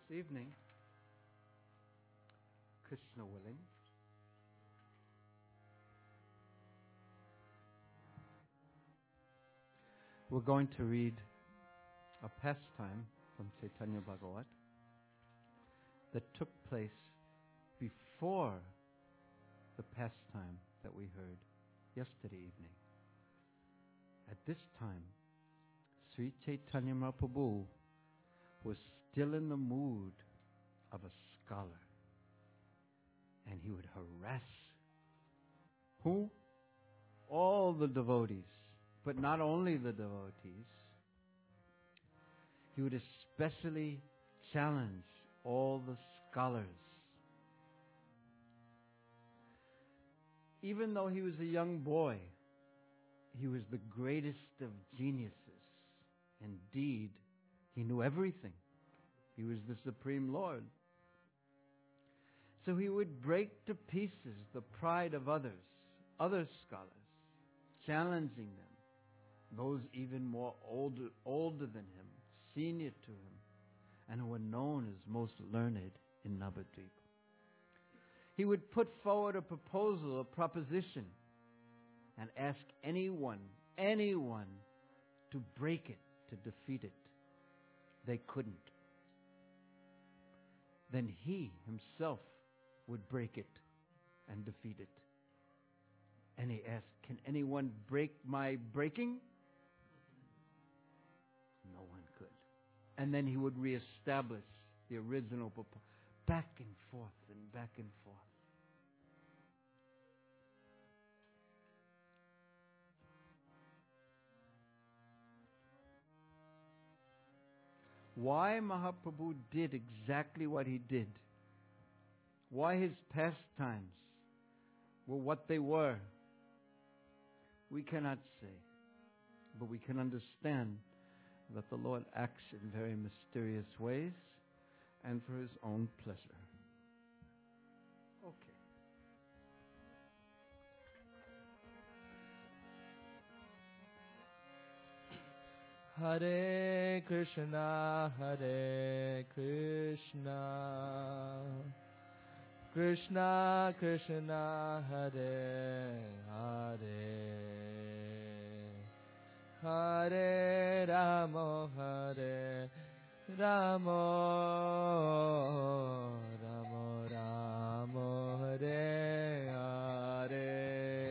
evening, Krishna willing, we're going to read a pastime from Chaitanya Bhagavat that took place before the pastime that we heard yesterday evening. At this time, Sri Chaitanya Mahaprabhu was still in the mood of a scholar, and he would harass who? All the devotees, but not only the devotees. He would especially challenge all the scholars. Even though he was a young boy, he was the greatest of geniuses. Indeed, he knew everything. He was the Supreme Lord. So he would break to pieces the pride of others, other scholars, challenging them, those even more older than him, senior to him, and who were known as most learned in Navadvipa. He would put forward a proposal, a proposition, and ask anyone to break it, to defeat it. They couldn't. Then he himself would break it and defeat it. And he asked, can anyone break my breaking? No one could. And then he would reestablish the original proposal, back and forth and back and forth. Why Mahaprabhu did exactly what he did, why his pastimes were what they were, we cannot say. But we can understand that the Lord acts in very mysterious ways and for his own pleasure. Okay. Hare Krishna, Krishna Krishna, Hare Hare, Hare Rama, Hare Rama, Rama Rama, Hare Hare.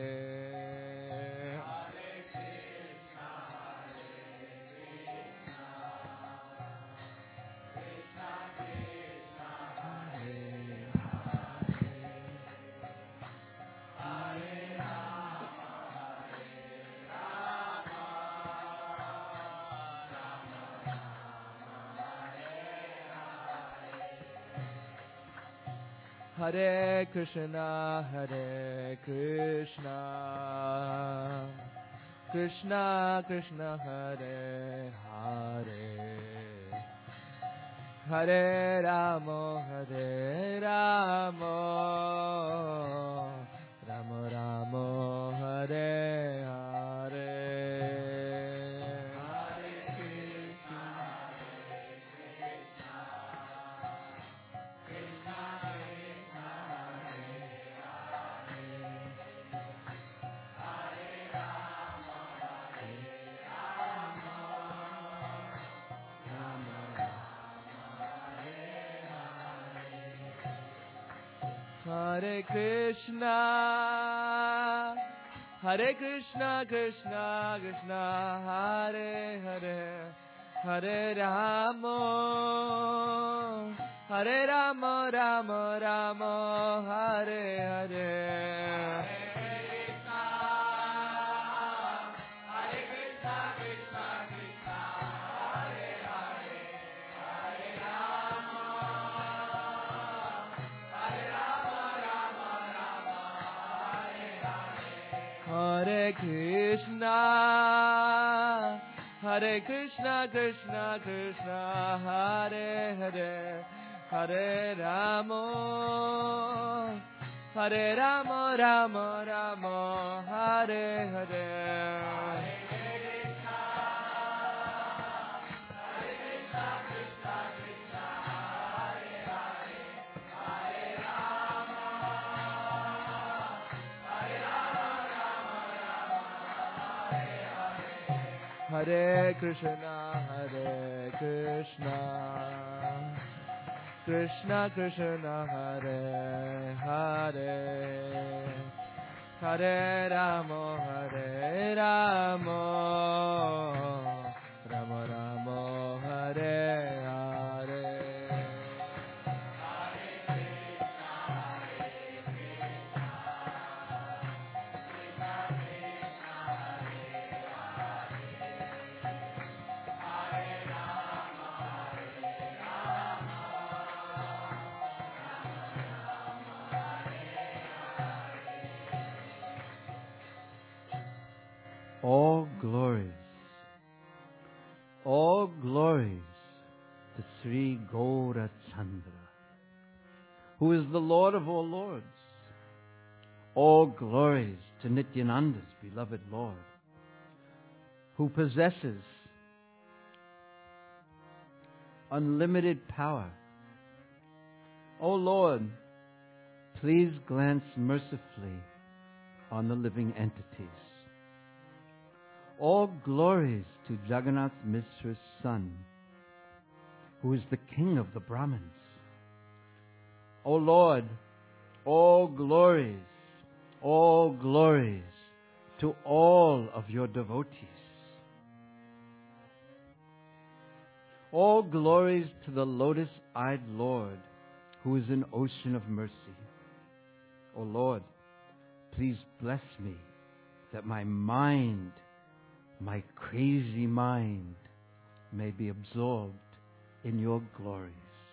Hare Krishna, Krishna Krishna, Hare Hare, Hare Rama, Hare Rama, Rama Rama, Hare Hare. Hare Krishna, Krishna Krishna, Hare Hare, Hare Rama, Rama Rama, Hare Hare. Hare Krishna, Krishna Krishna, Hare Hare, Hare Rama, Rama Rama, Hare Hare. Hare Krishna, Krishna Krishna, Hare Hare, Hare Rama, Rama Rama, Hare Hare. All glories to Sri Gaura Chandra, who is the Lord of all lords. All glories to Nityananda's beloved Lord, who possesses unlimited power. O Lord, please glance mercifully on the living entities. All glories to Jagannath Mishra's son, who is the king of the Brahmins. O Lord, all glories to all of your devotees. All glories to the lotus-eyed Lord, who is an ocean of mercy. O Lord, please bless me that my mind, my crazy mind, may be absorbed in your glories.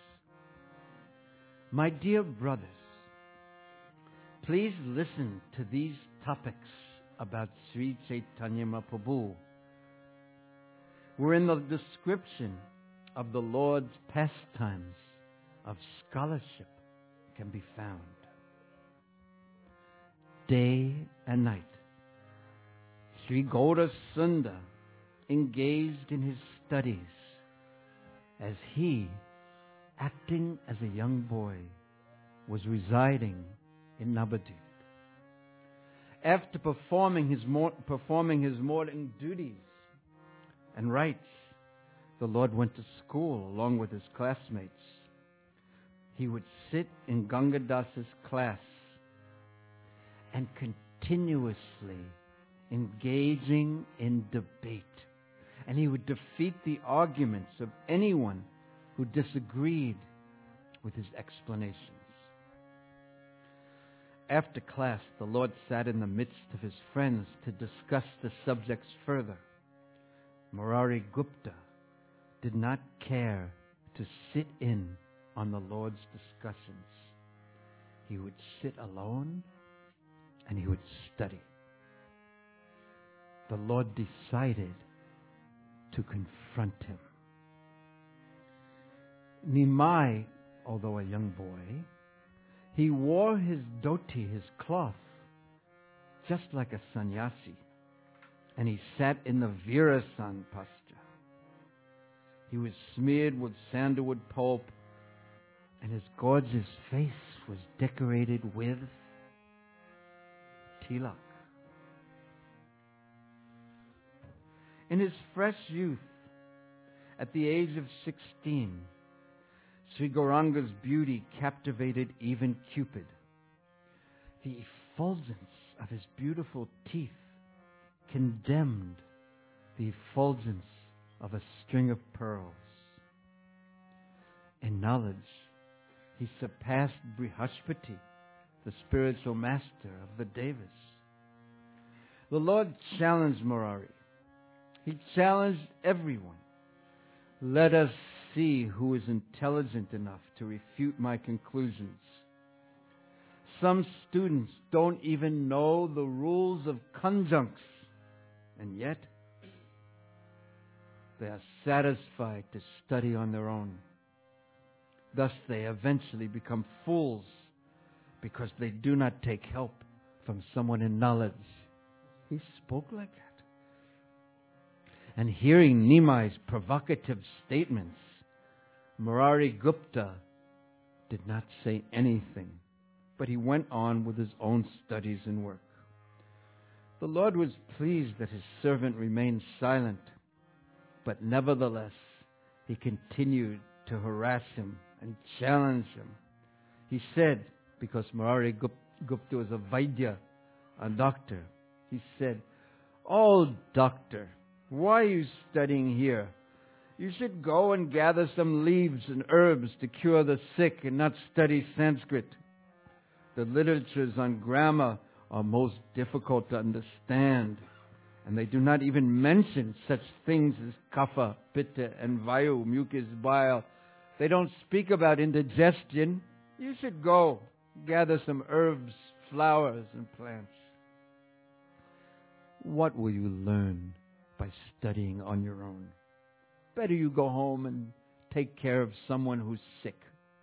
My dear brothers, please listen to these topics about Sri Chaitanya Mahaprabhu. Wherein the description of the Lord's pastimes of scholarship can be found. Day and night, Sri Gaura Sundar engaged in his studies as he, acting as a young boy, was residing in Navadvip. After performing his morning duties and rites, the Lord went to school along with his classmates. He would sit in Gangadas's class and continuously engaging in debate. And he would defeat the arguments of anyone who disagreed with his explanations. After class, the Lord sat in the midst of his friends to discuss the subjects further. Murari Gupta did not care to sit in on the Lord's discussions. He would sit alone and he would study. The Lord decided to confront him. Nimai, although a young boy, he wore his dhoti, his cloth, just like a sannyasi, and he sat in the Virasan posture. He was smeared with sandalwood pulp, and his gorgeous face was decorated with tilak. In his fresh youth, at the age of 16, Sri Gauranga's beauty captivated even Cupid. The effulgence of his beautiful teeth condemned the effulgence of a string of pearls. In knowledge, he surpassed Brihaspati, the spiritual master of the Devas. The Lord challenged Murari. He challenged everyone. Let us see who is intelligent enough to refute my conclusions. Some students don't even know the rules of conjuncts, and yet they are satisfied to study on their own. Thus they eventually become fools because they do not take help from someone in knowledge. He spoke like that. And hearing Nimai's provocative statements, Murari Gupta did not say anything, but he went on with his own studies and work. The Lord was pleased that his servant remained silent But nevertheless, he continued to harass him and challenge him. He said, because Murari Gupta was a Vaidya, a doctor, he said, "Oh, doctor, why are you studying here? You should go and gather some leaves and herbs to cure the sick and not study Sanskrit. The literatures on grammar are most difficult to understand, and they do not even mention such things as kapha, pitta, and vayu, mucus, bile. They don't speak about indigestion. You should go gather some herbs, flowers, and plants. What will you learn by studying on your own? Better you go home and take care of someone who's sick."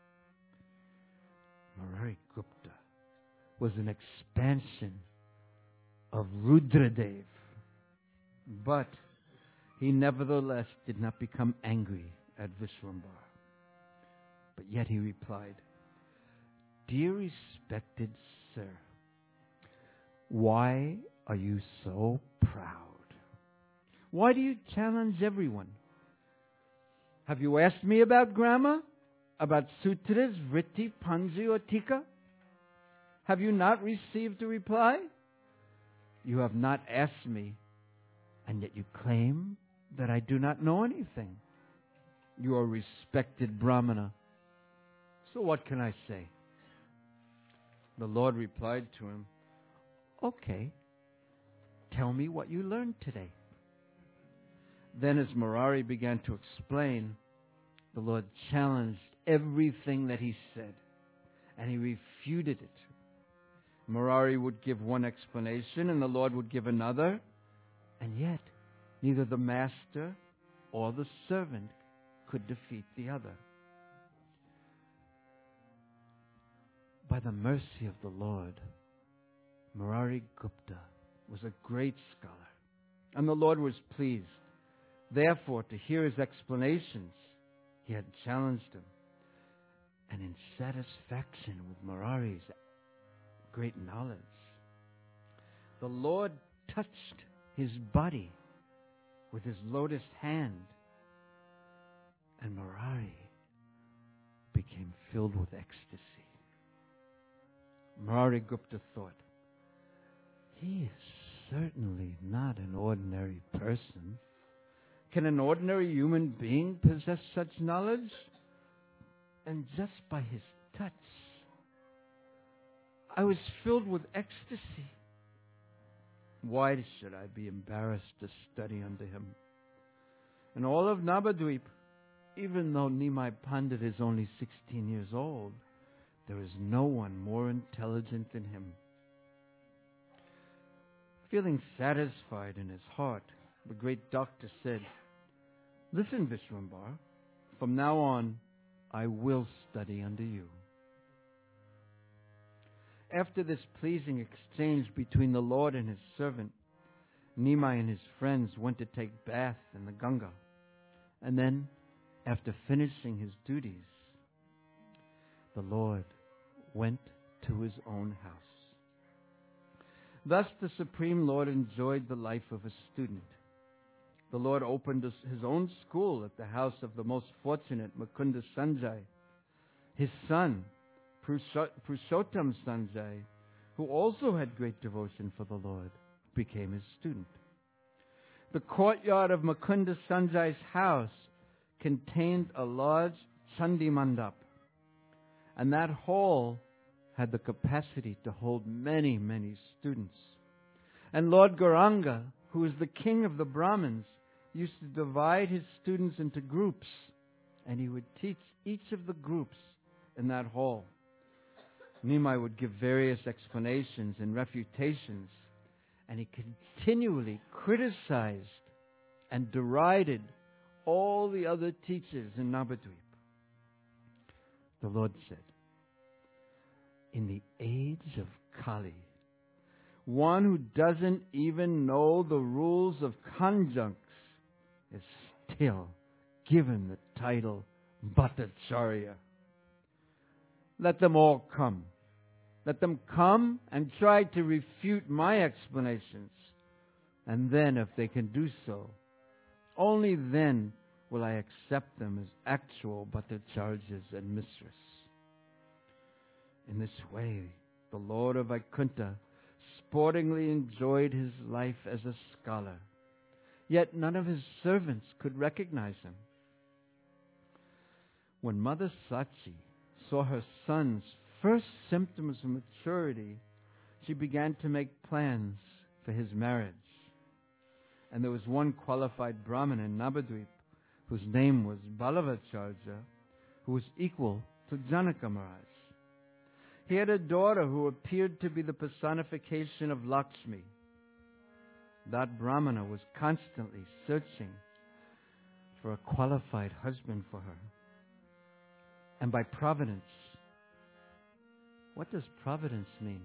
Murari Gupta was an expansion of Rudradev, but he nevertheless did not become angry at Vishwambara. But yet he replied, "Dear respected sir, why are you so proud? Why do you challenge everyone? Have you asked me about grammar? About sutras, vritti, panji, or tika? Have you not received a reply? You have not asked me, and yet you claim that I do not know anything. You are a respected Brahmana. So what can I say?" The Lord replied to him, "Okay, tell me what you learned today." Then as Murari began to explain, the Lord challenged everything that he said, and he refuted it. Murari would give one explanation, and the Lord would give another, and yet neither the master or the servant could defeat the other. By the mercy of the Lord, Murari Gupta was a great scholar, and the Lord was pleased. Therefore, to hear his explanations, he had challenged him. And in satisfaction with Murari's great knowledge, the Lord touched his body with his lotus hand, and Murari became filled with ecstasy. Murari Gupta thought, "He is certainly not an ordinary person. Can an ordinary human being possess such knowledge? And just by his touch, I was filled with ecstasy. Why should I be embarrassed to study under him? In all of Navadvip, even though Nimai Pandit is only 16 years old, there is no one more intelligent than him." Feeling satisfied in his heart, the great doctor said, "Listen, Vishwambara, from now on, I will study under you." After this pleasing exchange between the Lord and his servant, Nimai and his friends went to take bath in the Ganga. And then, after finishing his duties, the Lord went to his own house. Thus the Supreme Lord enjoyed the life of a student. The Lord opened his own school at the house of the most fortunate Mukunda Sanjay. His son, Purushottam Sanjay, who also had great devotion for the Lord, became his student. The courtyard of Mukunda Sanjay's house contained a large Chandi Mandap, and that hall had the capacity to hold many, many students. And Lord Gauranga, who was the king of the Brahmins, used to divide his students into groups, and he would teach each of the groups in that hall. Nimai would give various explanations and refutations, and he continually criticized and derided all the other teachers in Navadvip. The Lord said, "In the age of Kali, one who doesn't even know the rules of conjuncts is still given the title Bhattacharya. Let them all come. Let them come and try to refute my explanations. And then, if they can do so, Only then will I accept them as actual Bhattacharya's and mistress. In this way, the Lord of Vaikuntha sportingly enjoyed his life as a scholar, yet none of his servants could recognize him. When Mother Sachi saw her son's first symptoms of maturity, she began to make plans for his marriage. And there was one qualified Brahmin in Navadvip whose name was Ballavacharya, who was equal to Janaka Maharaj. He had a daughter who appeared to be the personification of Lakshmi. That Brahmana was constantly searching for a qualified husband for her. And by providence, what does providence mean?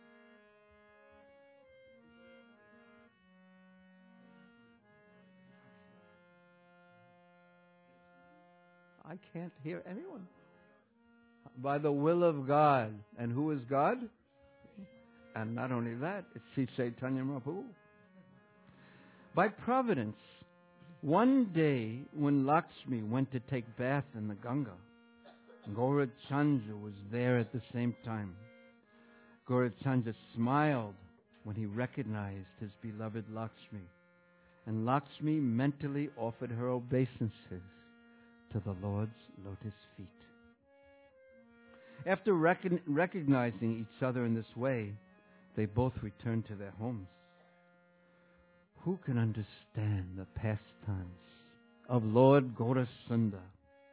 I can't hear anyone. By the will of God. And who is God? And not only that, it's Sri Chaitanya Mahaprabhu. By providence, one day when Lakshmi went to take bath in the Ganga, Gaurachandra was there at the same time. Gaurachandra smiled when he recognized his beloved Lakshmi, and Lakshmi mentally offered her obeisances to the Lord's lotus feet. After recognizing each other in this way, they both returned to their homes. Who can understand the pastimes of Lord Gaurasundar?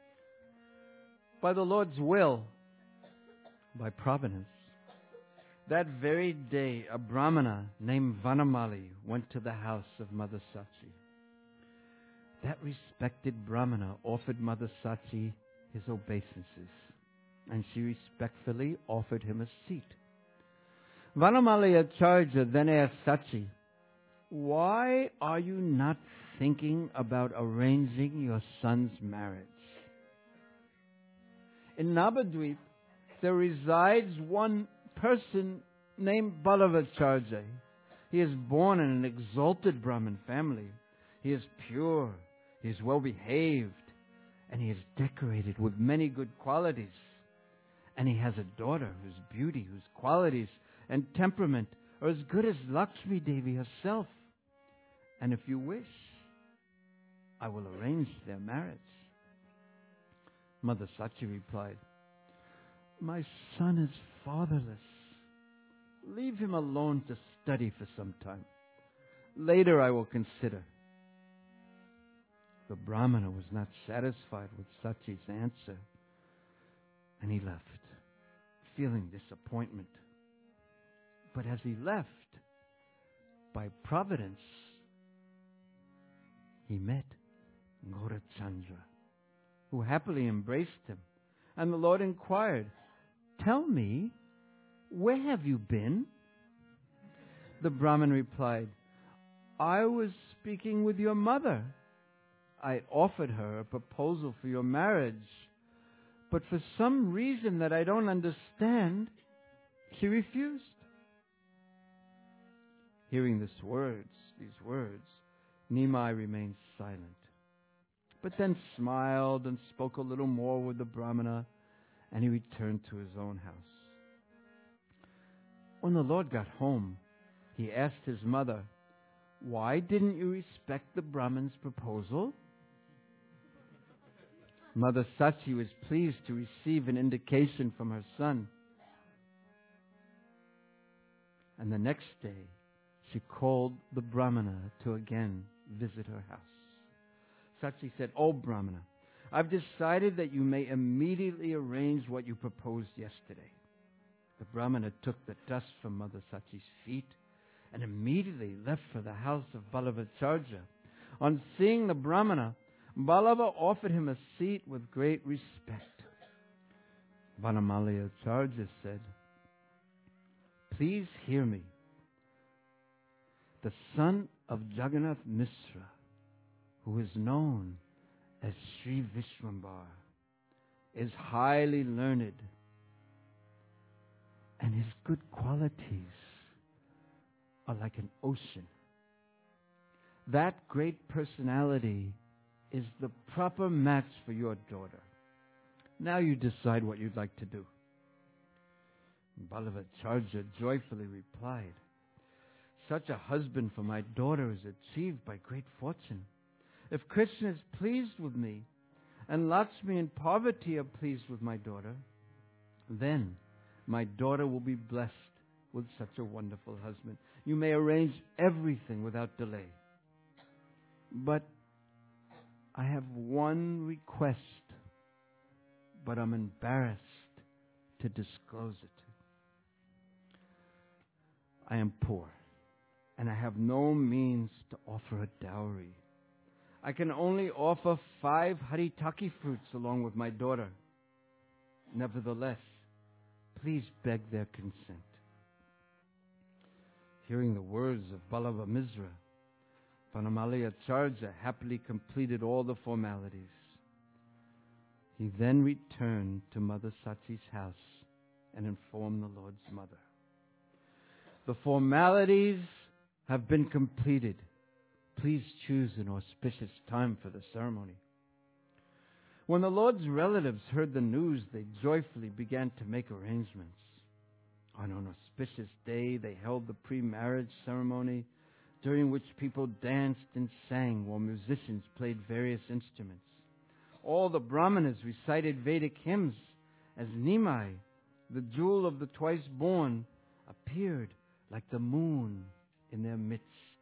By the Lord's will, by providence, that very day a Brahmana named Vanamali went to the house of Mother Sachi. That respected Brahmana offered Mother Sachi his obeisances, and she respectfully offered him a seat. Vanamali Acharya then asked Sachi, "Why are you not thinking about arranging your son's marriage?" In Navadvip, there resides one person named Ballavacharya. He is born in an exalted Brahmin family. He is pure, he is well behaved, and he is decorated with many good qualities. And he has a daughter whose beauty, whose qualities and temperament are as good as Lakshmi Devi herself. And if you wish, I will arrange their marriage. Mother Sachi replied, "My son is fatherless. Leave him alone to study for some time. Later I will consider." The Brahmana was not satisfied with Sachi's answer, and he left, feeling disappointment. But as he left, by providence, he met Gaurachandra, who happily embraced him. And the Lord inquired, "Tell me, where have you been?" The Brahmin replied, "I was speaking with your mother. I offered her a proposal for your marriage, but for some reason that I don't understand, she refused." Hearing these words, Nimai remained silent, but then smiled and spoke a little more with the Brahmana, and he returned to his own house. When the Lord got home, he asked his mother, "Why didn't you respect the Brahman's proposal?" Mother Sachi was pleased to receive an indication from her son. And the next day, she called the Brahmana to again visit her house. Sachi said, "Oh, Brahmana, I've decided that you may immediately arrange what you proposed yesterday." The Brahmana took the dust from Mother Sachi's feet and immediately left for the house of Ballavacharya. On seeing the Brahmana, Ballava offered him a seat with great respect. Vanamali Acharya said, "Please hear me. The son of Jagannath Mishra, who is known as Sri Vishwambar, is highly learned, and his good qualities are like an ocean. That great personality is the proper match for your daughter. Now you decide what you'd like to do. Ballavacharya joyfully replied, such a husband for my daughter is achieved by great fortune. If Krishna is pleased with me, and Lakshmi and Parvati are pleased with my daughter, then my daughter will be blessed with such a wonderful husband. You may arrange everything without delay. But I have one request, but I'm embarrassed to disclose it. I am poor, and I have no means to offer a dowry. I can only offer 5 haritaki fruits along with my daughter. Nevertheless, please beg their consent. Hearing the words of Ballavamizra, Vanamaliyacharya happily completed all the formalities. He then returned to Mother Sachi's house and informed the Lord's mother. The formalities have been completed. Please choose an auspicious time for the ceremony. When the Lord's relatives heard the news, they joyfully began to make arrangements. On an auspicious day, they held the pre-marriage ceremony, during which people danced and sang while musicians played various instruments. All the Brahmanas recited Vedic hymns as Nimai, the jewel of the twice-born, appeared like the moon in their midst.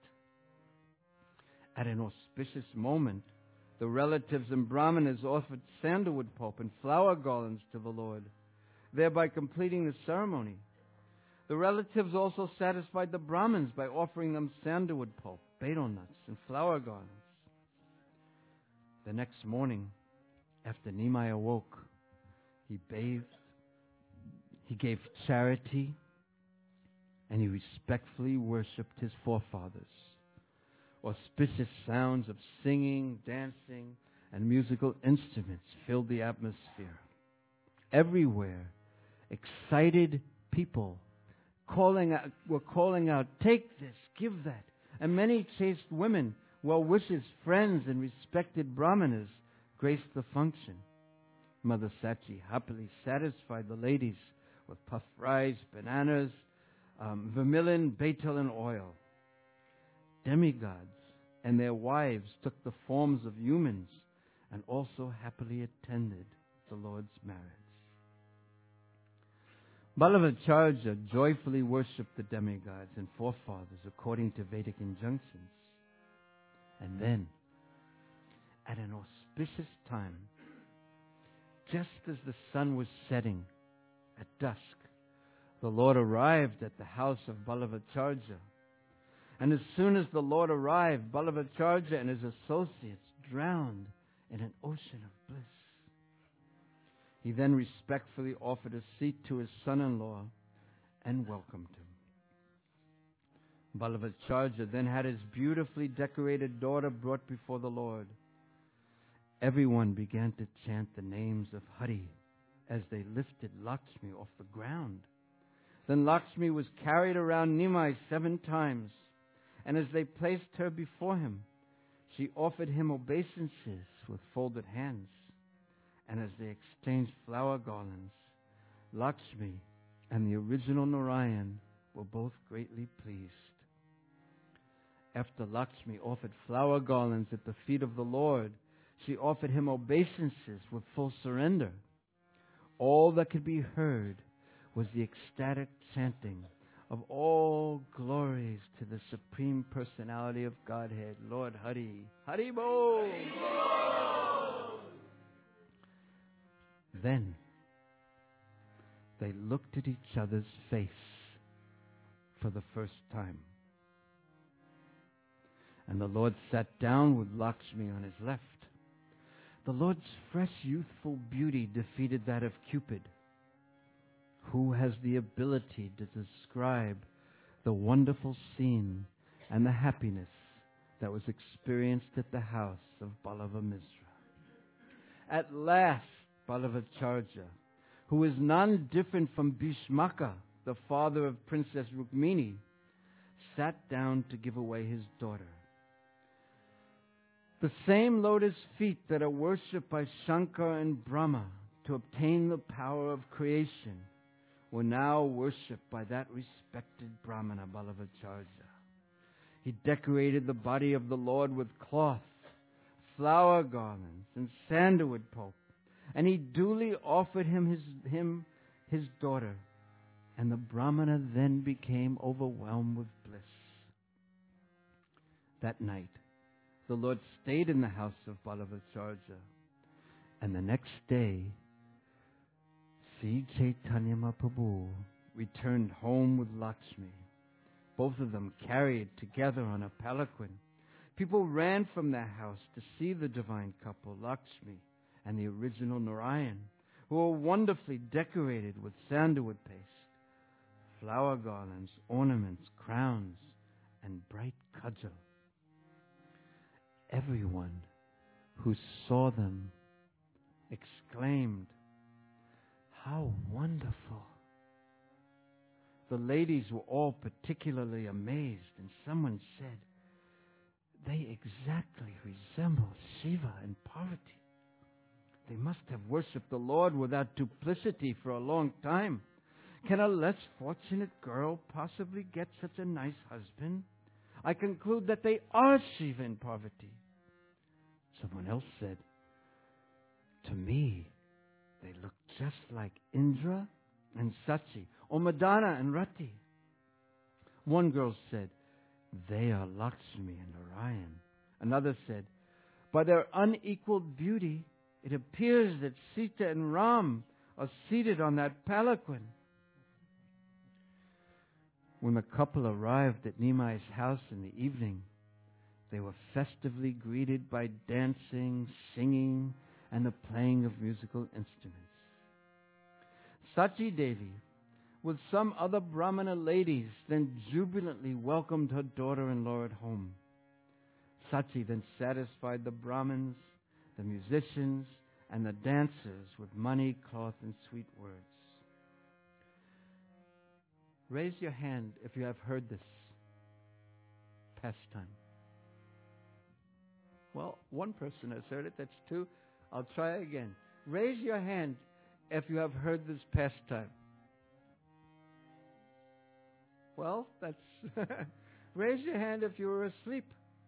At an auspicious moment, the relatives and Brahmanas offered sandalwood pulp and flower garlands to the Lord, thereby completing the ceremony. The relatives also satisfied the Brahmins by offering them sandalwood pulp, betel nuts, and flower garlands. The next morning, after Nimai awoke, he bathed, he gave charity, and he respectfully worshipped his forefathers. Auspicious sounds of singing, dancing, and musical instruments filled the atmosphere. Everywhere, excited people were calling out, "Take this, give that." And many chaste women, well-wishers, friends, and respected Brahmanas graced the function. Mother Sachi happily satisfied the ladies with puffed rice, bananas, vermilion, betel, and oil. Demigods and their wives took the forms of humans and also happily attended the Lord's marriage. Ballavacharya joyfully worshipped the demigods and forefathers according to Vedic injunctions. And then, at an auspicious time, just as the sun was setting at dusk, the Lord arrived at the house of Ballavacharya. And as soon as the Lord arrived, Ballavacharya and his associates drowned in an ocean of bliss. He then respectfully offered a seat to his son-in-law and welcomed him. Ballavacharya then had his beautifully decorated daughter brought before the Lord. Everyone began to chant the names of Hari as they lifted Lakshmi off the ground. Then Lakshmi was carried around Nimai 7 times, and as they placed her before him, she offered him obeisances with folded hands. And as they exchanged flower garlands, Lakshmi and the original Narayan were both greatly pleased. After Lakshmi offered flower garlands at the feet of the Lord, she offered him obeisances with full surrender. All that could be heard was the ecstatic chanting of all glories to the Supreme Personality of Godhead, Lord Hari. Hari Bol! Then they looked at each other's face for the first time. And the Lord sat down with Lakshmi on his left. The Lord's fresh youthful beauty defeated that of Cupid. Who has the ability to describe the wonderful scene and the happiness that was experienced at the house of Ballavamizra? At last, Ballavacharya, who is none different from Bhishmaka, the father of Princess Rukmini, sat down to give away his daughter. The same lotus feet that are worshipped by Shankar and Brahma to obtain the power of creation were now worshipped by that respected Brahmana Balavacharya. He decorated the body of the Lord with cloth, flower garlands, and sandalwood pulp, and he duly offered him his daughter, and the Brahmana then became overwhelmed with bliss. That night, the Lord stayed in the house of Balavacharya, and the next day, Sri Chaitanya Mahaprabhu returned home with Lakshmi. Both of them carried together on a palanquin. People ran from their house to see the divine couple, Lakshmi and the original Narayan, who were wonderfully decorated with sandalwood paste, flower garlands, ornaments, crowns, and bright kajal. Everyone who saw them exclaimed, "How wonderful!" The ladies were all particularly amazed, and someone said, "They exactly resemble Shiva and Parvati. They must have worshipped the Lord without duplicity for a long time. Can a less fortunate girl possibly get such a nice husband? I conclude that they are Shiva and Parvati." Someone else said, "To me, they look just like Indra and Sachi, or Madana and Rati." One girl said, "They are Lakshmi and Narayan." Another said, "By their unequaled beauty, it appears that Sita and Ram are seated on that palanquin." When the couple arrived at Nimai's house in the evening, they were festively greeted by dancing, singing, and the playing of musical instruments. Sachi Devi, with some other Brahmana ladies, then jubilantly welcomed her daughter-in-law at home. Sachi then satisfied the Brahmins, the musicians, and the dancers with money, cloth, and sweet words. Raise your hand if you have heard this pastime. Well, one person has heard it. That's two. I'll try again. Raise your hand if you have heard this pastime. Well, that's... Raise your hand if you were asleep.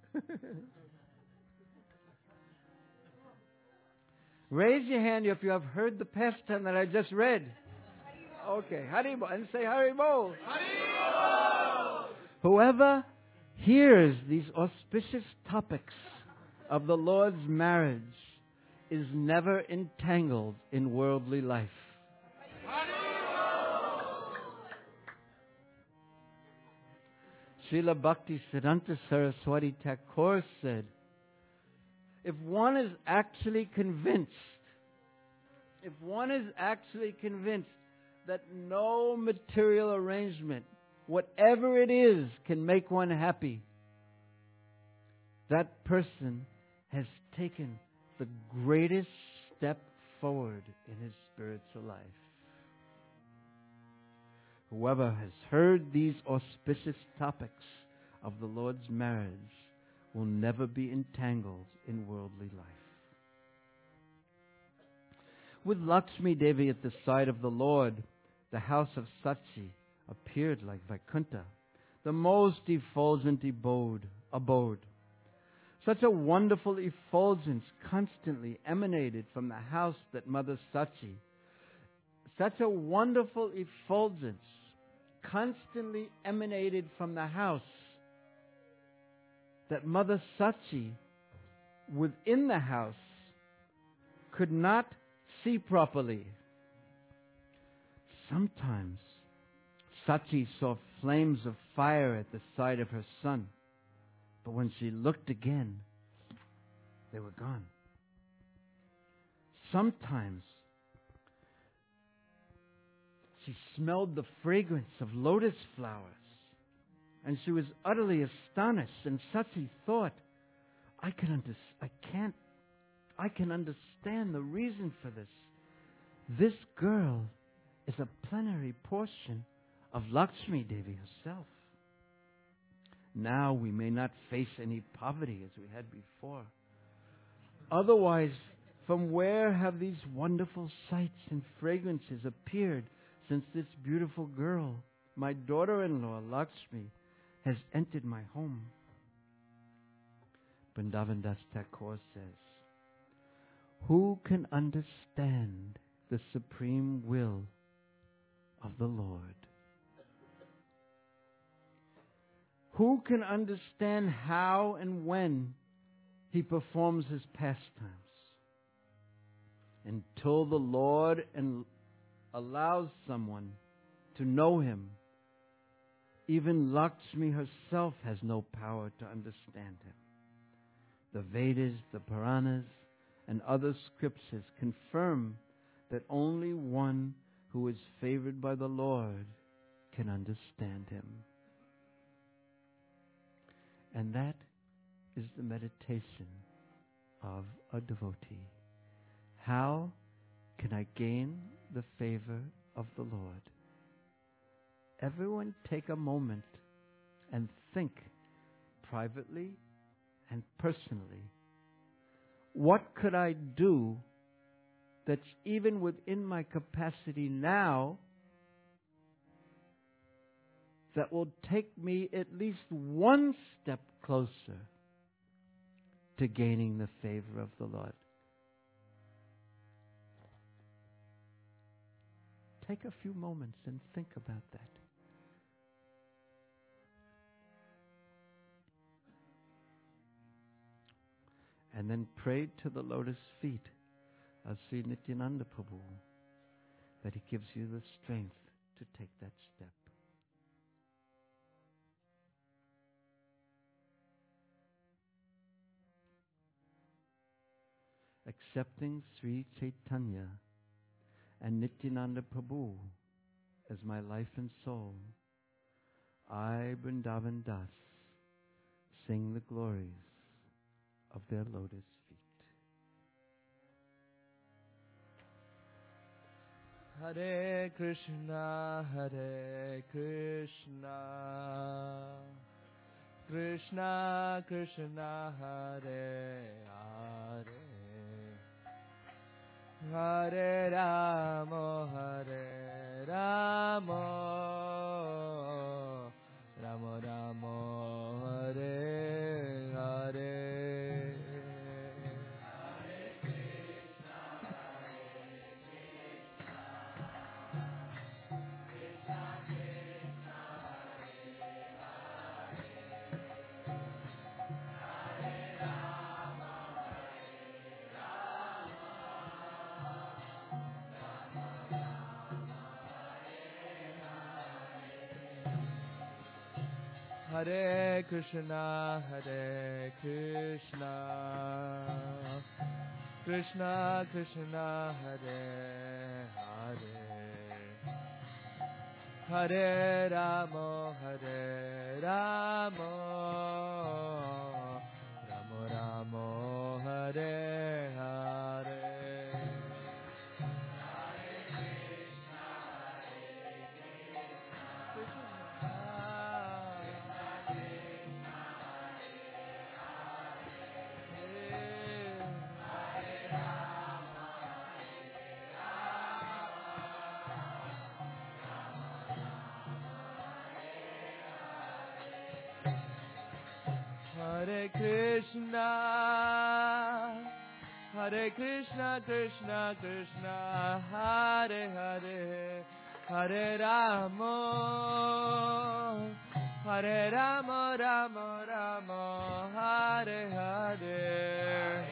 Raise your hand if you have heard the pastime that I just read. Okay, Haribol. And say Haribol. Haribol. Whoever hears these auspicious topics of the Lord's marriage is never entangled in worldly life. Srila Bhakti Siddhanta Saraswati Thakur said, if one is actually convinced that no material arrangement, whatever it is, can make one happy, that person has taken the greatest step forward in his spiritual life. Whoever has heard these auspicious topics of the Lord's marriage will never be entangled in worldly life. With Lakshmi Devi at the side of the Lord, the house of Sachi appeared like Vaikuntha, the most effulgent abode. Such a wonderful effulgence constantly emanated from the house that Mother Sachi. Such a wonderful effulgence constantly emanated from the house that Mother Sachi, within the house, could not see properly. Sometimes Sachi saw flames of fire at the side of her son, but when she looked again, they were gone. Sometimes she smelled the fragrance of lotus flowers, and she was utterly astonished. And Sachi thought, I can understand the reason for this. This girl is a plenary portion of Lakshmi Devi herself. Now we may not face any poverty as we had before, Otherwise, from where have these wonderful sights and fragrances appeared since this beautiful girl, my daughter-in-law, Lakshmi, has entered my home? Vrindavan Das Thakur says, who can understand the supreme will of the Lord? Who can understand how and when He performs His pastimes? Until the Lord allows someone to know Him, even Lakshmi herself has no power to understand Him. The Vedas, the Puranas, and other scriptures confirm that only one who is favored by the Lord can understand Him. And that is the meditation of a devotee. How can I gain the favor of the Lord? Everyone take a moment and think privately and personally. What could I do that's even within my capacity now that will take me at least one step closer to gaining the favor of the Lord? Take a few moments and think about that. And then pray to the lotus feet of Sri Nityananda Prabhu that He gives you the strength to take that step. Accepting Sri Chaitanya and Nityananda Prabhu as my life and soul, I, Vrindavan Das, sing the glories of their lotus feet. Hare Krishna, Krishna Krishna, Hare Hare, Hare Rama, Hare Rama, Rama Rama, Hare Hare. Hare Krishna, Krishna Krishna, Hare Hare, Hare Rama, Rama Rama, Hare Hare. Hare Krishna, Krishna Krishna, Hare Hare, Hare Rama, Rama Rama, Hare Hare.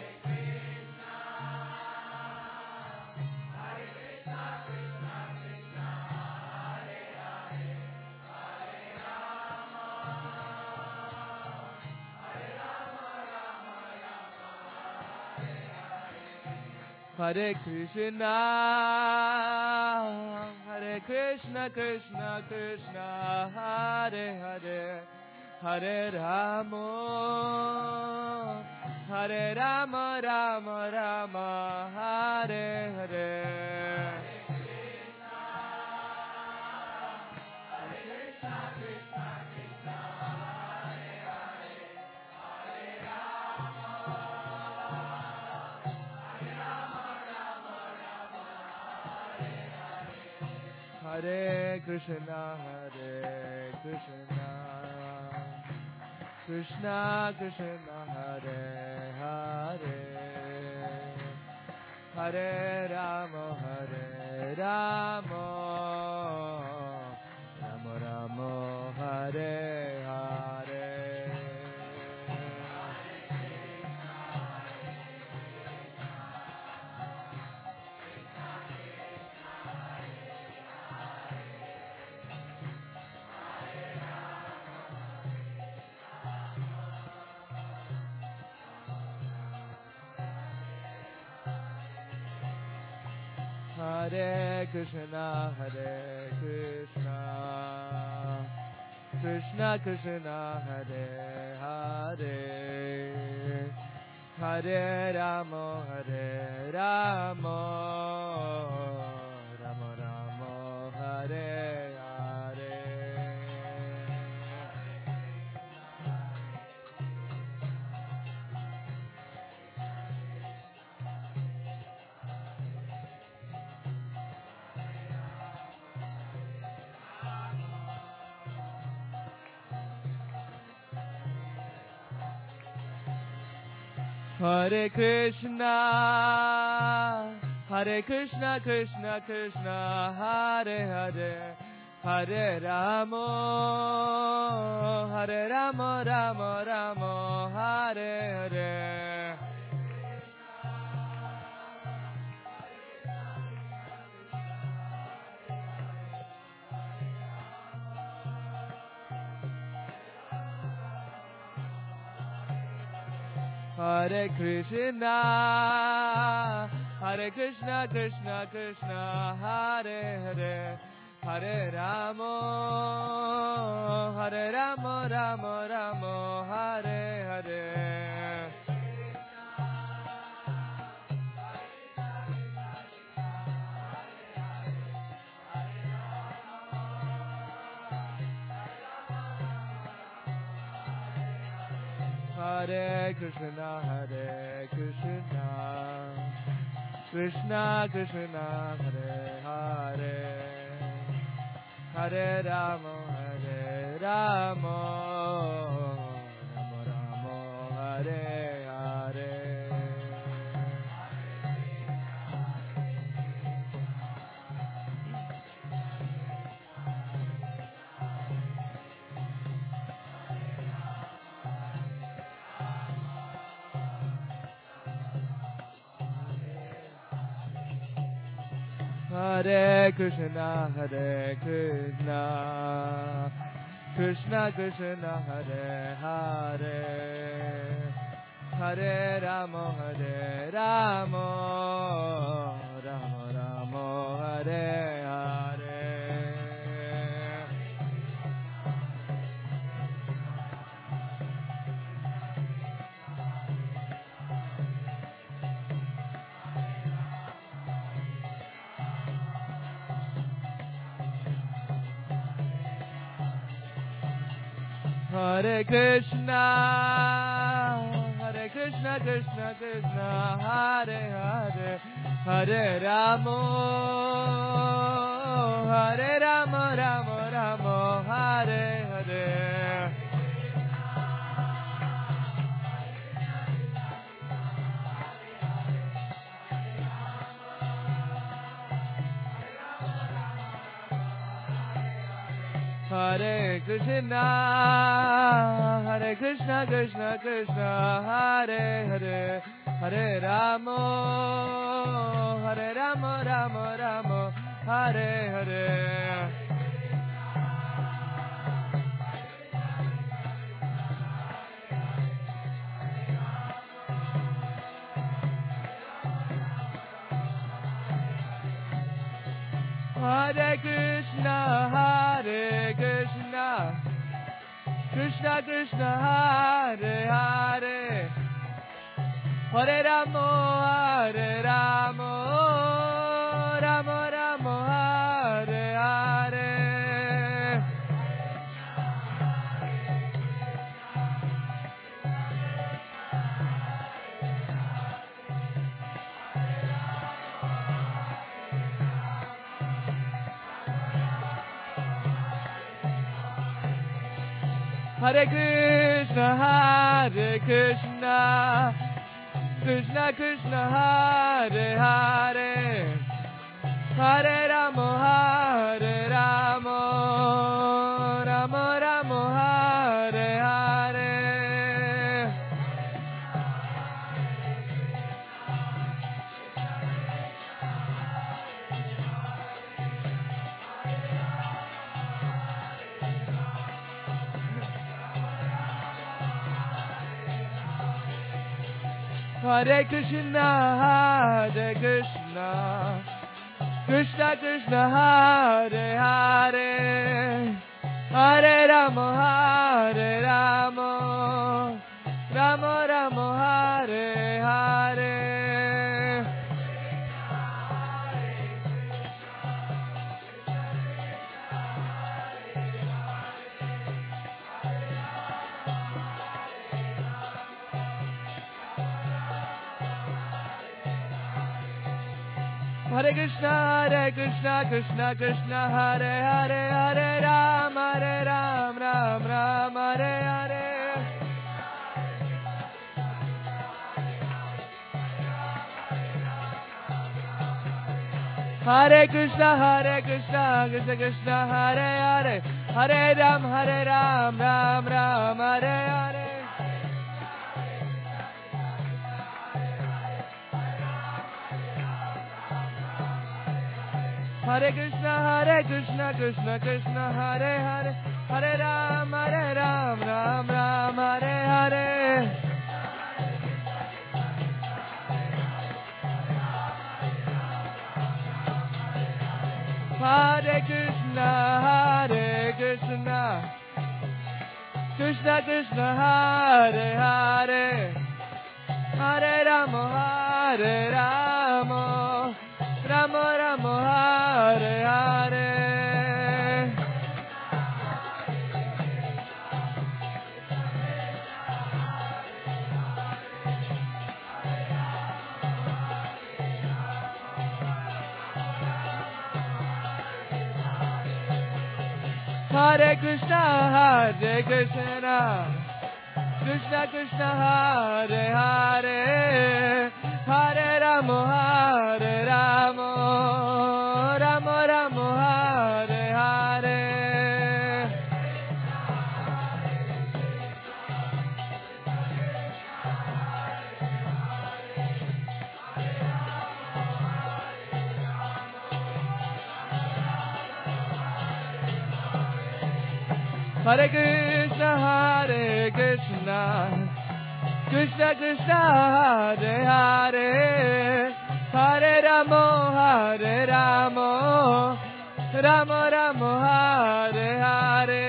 Hare Krishna, Krishna Krishna, Hare Hare, Hare Rama, Rama Rama, Hare Hare. Hare Krishna, Krishna Krishna, Hare Hare, Hare Rama, Hare Rama, Rama Rama, Hare Hare. Hare Krishna, Krishna Krishna, Hare Hare, Hare Rama, Hare Rama, Rama Rama, Hare Hare. Hare Krishna, Krishna Krishna, Hare Hare, Hare Rama, Rama Rama, Hare Hare. Hare Krishna, Krishna Krishna, Hare Hare, Hare Rama, Rama Rama, Hare Hare. Hare Krishna, Krishna Krishna, Hare Hare, Hare Rama, Rama Rama, Hare Hare. Hare Krishna, Krishna Krishna, Hare Hare, Hare Rama, Rama, Rama Rama, Hare Hare. Hare Krishna, Krishna Krishna, Hare Hare, Hare Rama, Rama Rama, Hare Hare. Hare Krishna, Krishna Krishna, Hare Hare, Hare Rama, Rama Rama, Hare Hare. Hare Krishna, Krishna Krishna, Hare Hare, Hare Rama, Rama Rama, Hare Hare. Hare Krishna, Krishna Krishna, Hare Hare, Hare Rama, Hare Rama, Rama Rama, Hare Hare. Hare Krishna, Krishna Krishna, Hare Hare, Hare Rama, Hare Rama, Rama Rama, Hare Hare. Hare Krishna, Krishna Krishna, Hare Hare, Hare Ram, Ram Ram, Hare Hare. Hare Krishna, Krishna Krishna, Hare Hare, Hare Ram, Ram Ram, Hare Hare. Hare Krishna, Krishna Krishna, Hare Hare, Hare Ram, Ram Ram, Hare Hare. Hare Krishna, Krishna Krishna, Hare Hare, Hare Rama, Rama Rama, Hare Hare. Hare Krishna, Krishna Krishna, Hare Hare, Hare Rama, Rama Rama, Hare Hare. Hare Krishna, Krishna Krishna, Hare Hare, Hare Rama, Rama Rama, Hare Hare.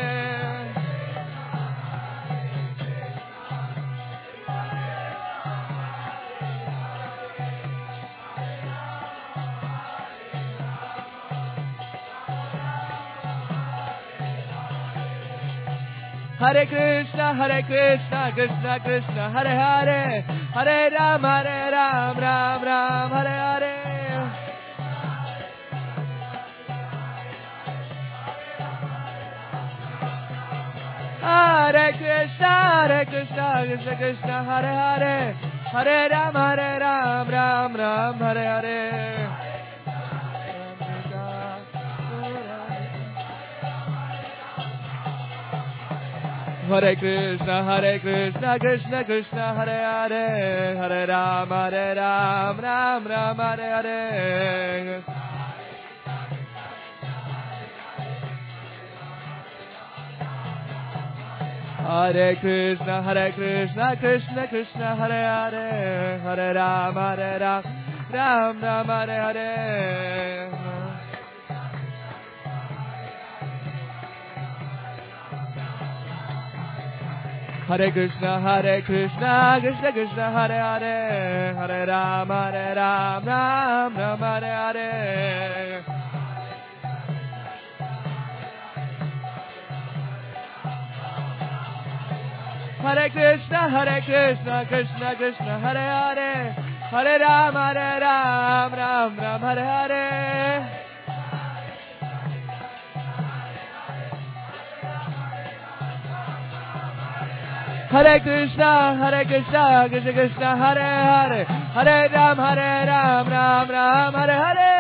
Hare Krishna, Krishna Krishna, Hare Hare, Hare Ram, Ram Ram, Hare Hare. Hare Krishna, Krishna Krishna, Hare Hare, Hare Ram, Ram Ram, Hare Hare. Hare Krishna, Krishna Krishna, Hare Hare, Hare Ram, Ram Ram, Hare Hare. Hare Krishna, Krishna Krishna, Hare Hare, Hare Ram, Ram Ram, Hare Hare. Hare Krishna, Krishna Krishna, Hare Hare, Hare Ram, Ram Ram, Hare Hare. Hare Krishna, Krishna Krishna, Hare Hare, Hare Ram, Ram Ram, Hare Hare. Hare Krishna, Krishna Krishna, Hare Hare, Hare Ram, Ram Ram, Hare Hare.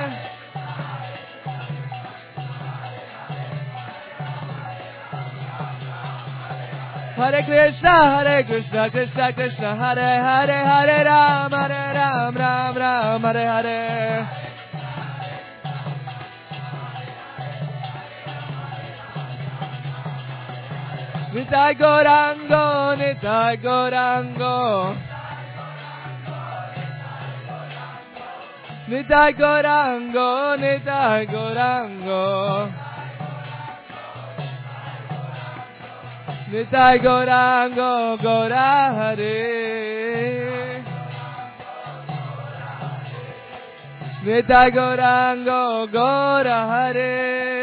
Hare Krishna, Krishna Krishna, Hare Hare, Hare Ram, Ram Ram, Hare Hare. Nitai Gaurango, Nitai Gaurango, Nitai Gaurango, Nitai Gaurango, Nitai Gaurango, Gaura Hare, Nitai Gaurango, Gaura Hare,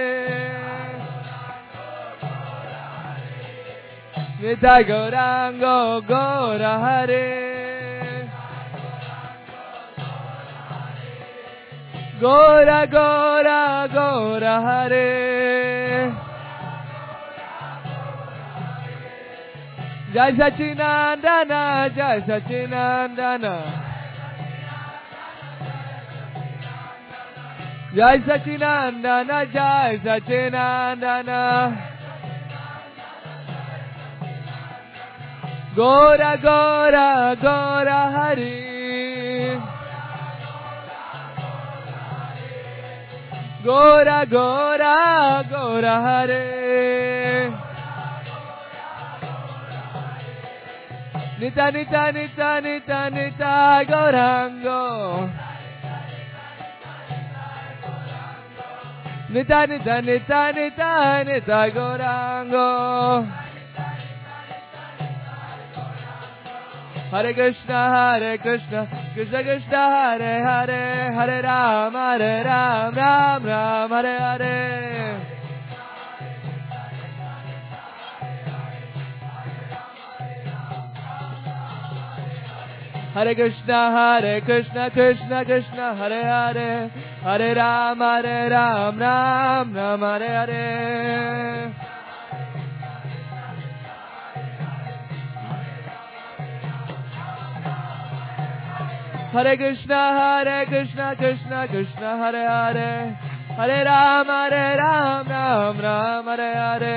Nitai Gaurango, Gaura Hare, Gaura Gaura Gaura Hare, Jai Sachinandana, Jai Sachinandana, Jai Sachinandana, Jai Sachinandana, Gaura Gaura Gaura Hari, Gaura Gaura Gaura Hare, Nita Nita Nita Nita Nita Gaurango, Nita Nita Nita Nita Nita Gaurango, Hare Krishna, Krishna Krishna, Hare Hare, Hare Ram, Ram Ram, Hare Hare. Hare Krishna, Krishna Krishna, Hare Hare, Hare Ram, Ram Ram, Hare Hare. Hare Krishna, Krishna Krishna, Hare Hare, Hare Ram, Ram Ram, Hare Hare.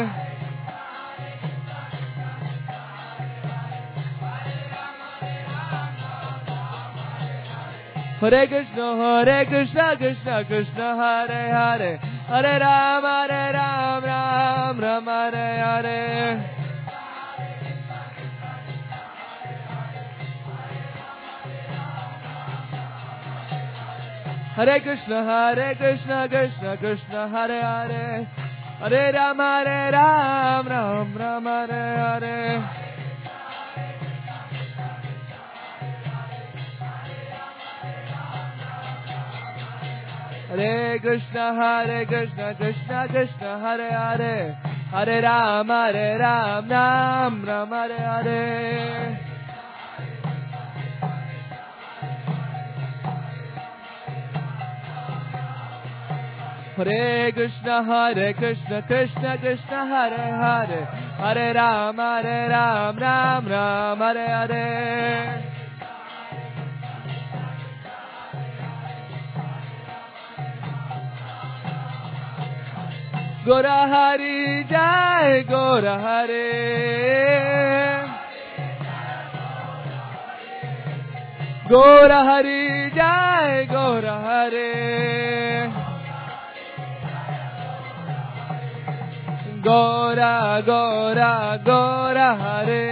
Hare Krishna, Krishna Krishna, Hare Hare, Hare Ram, Ram Hare Hare. Hare Krishna, Krishna Krishna, Hare Hare, Hare Ram, Ram Hare Hare. Hare Krishna, Krishna Krishna, Hare Hare, Hare Ram, Ram Hare Hare. Hare Krishna, Krishna Krishna, Hare Hare, Hare Ram, Ram Hare Hare. Gaura Hari Jai Gaura Hare, Gaura Hari Jai Gaura Hare, Gaura Gaura Gaura Hare,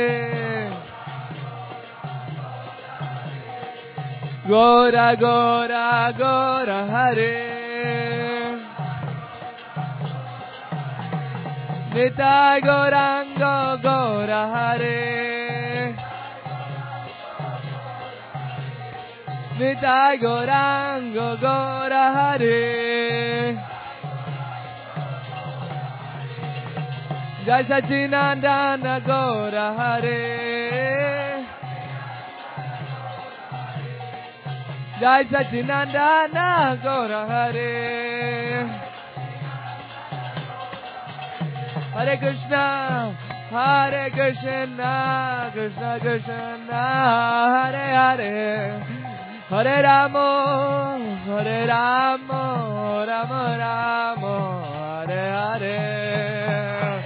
Gaura Gaura Gaura Hare. Nitai Gaurango Gaura Hare, Nitai Gaurango Gaura Hare, Jai Sachinandana Gaura Hare, Jai Sachinandana Gaura Hare. Hare Krishna, Hare Krishna, Krishna Krishna, Hare Hare, Hare Ramo, Hare Ramo, Ramo Ramo, Hare Hare.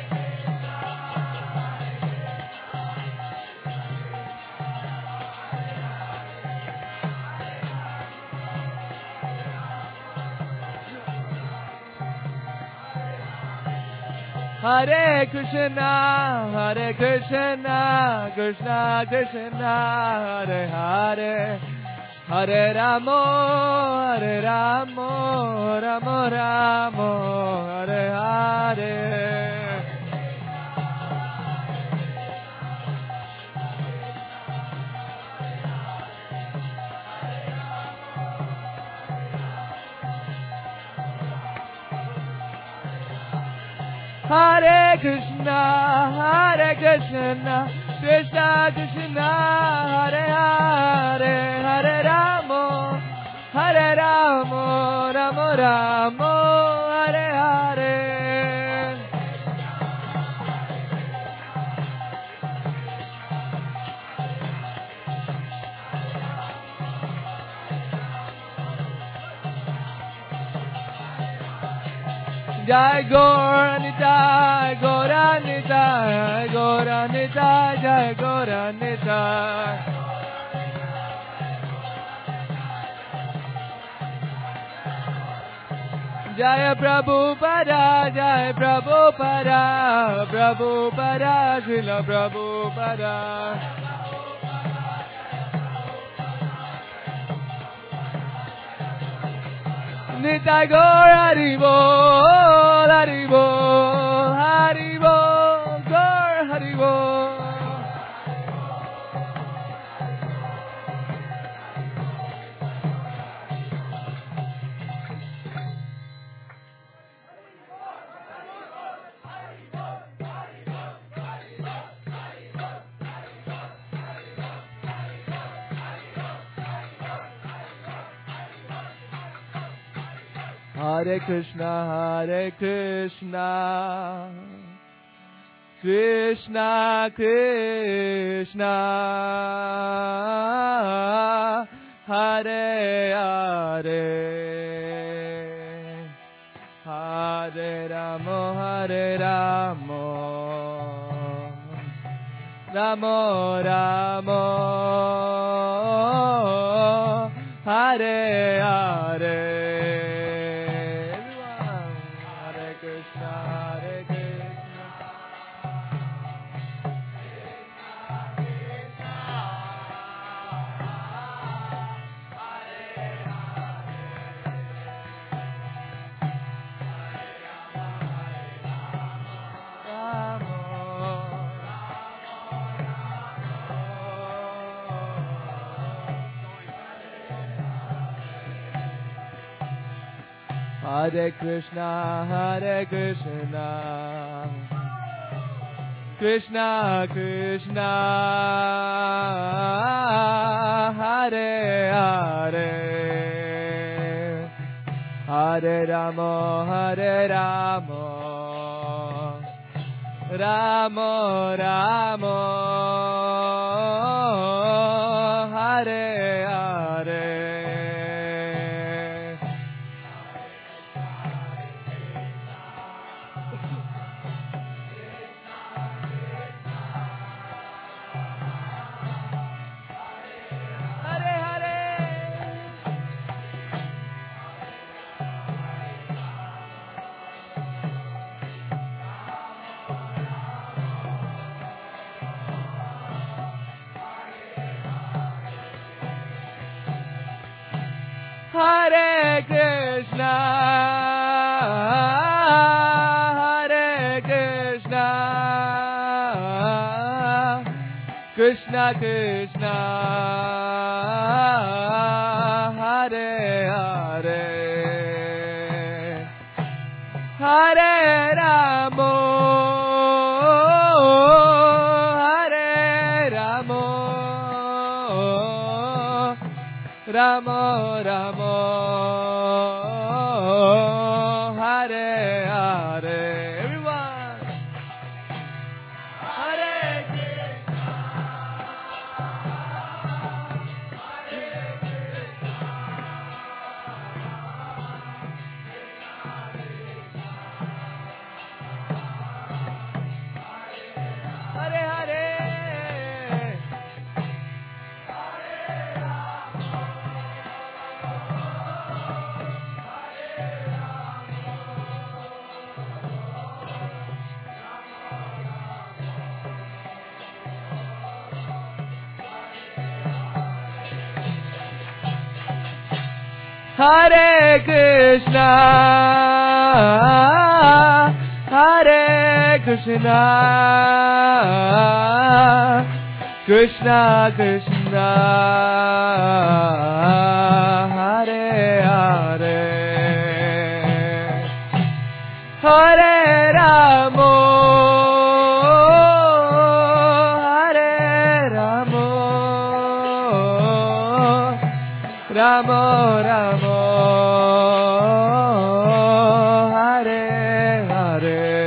Hare Krishna, Krishna Krishna, Hare Hare, Hare Ramo, Ramo Ramo, Hare Hare. Hare Krishna, Krishna Krishna, Hare Hare, Hare Ramo, Ramo Ramo, Hare Hare. Jai Gaura-Nitai, Gaura-Nitai, Gaura-Nitai, Jai Gaura-Nitai. Jaya Prabhupada, Jaya Prabhupada, Prabhupada, Srila Prabhupada. Nitai Gaur Haribol, Haribol, Haribol, Gaur Haribol. Hare Krishna, Krishna Krishna, Hare Hare, Hare Ramo, Ramo Ramo, Hare Hare. Hare Krishna, Krishna Krishna, Hare Hare, Hare Ramo, Ramo Ramo, Hare Hare. Hare Krishna, Krishna Krishna, Hare Hare, Hare Ramo, Ramo Ramo, Hare Hare. Everyone. Hare Krishna, Hare Krishna, Krishna Krishna, Hare Hare, Hare Ramo, Hare Ramo, Ramo Ramo, Hare Hare.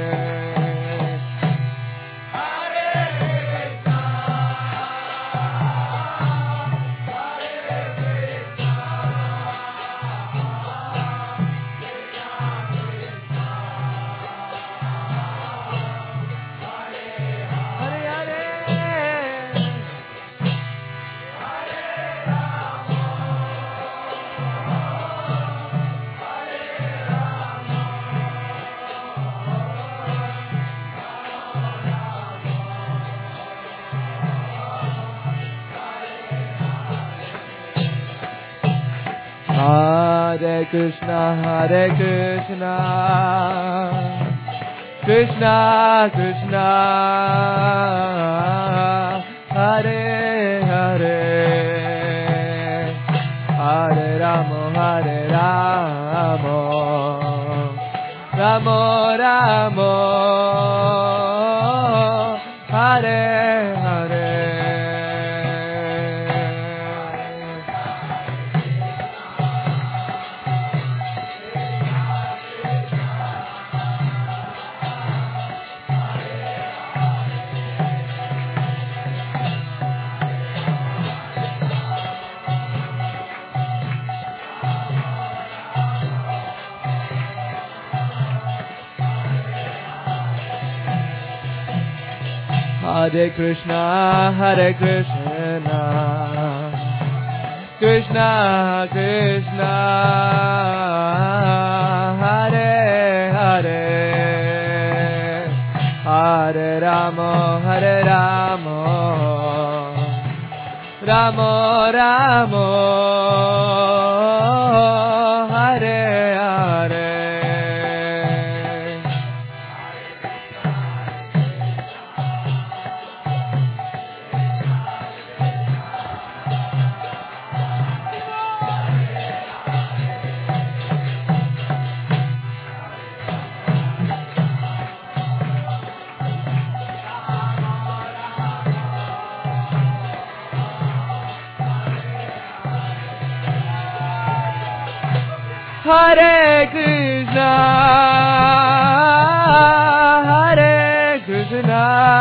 Hare Krishna, Krishna Krishna, Hare Hare, Hare Ramo, Hare Ramo, Ramo Ramo, Hare Hare. Hare Krishna, Krishna Krishna, Hare Hare, Hare Ramo, Hare Ramo, Ramo Ramo, Hare Hare. Hare Krishna, Hare Krishna,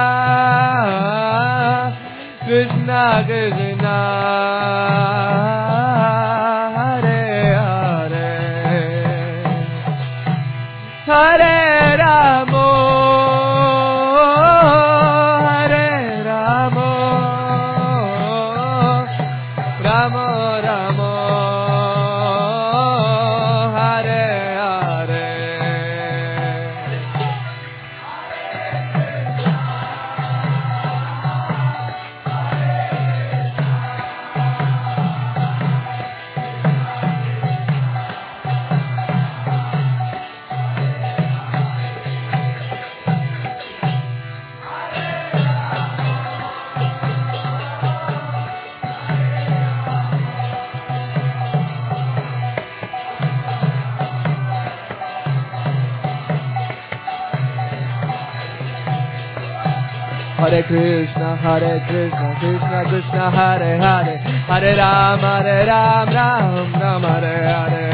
Krishna Krishna, Hare Hare, Hare Ramo, Hare Ramo, Ramo Ramo, Hare Krishna, Krishna Krishna, Hare Hare, Hare Ram, Ram Ram, Hare Hare.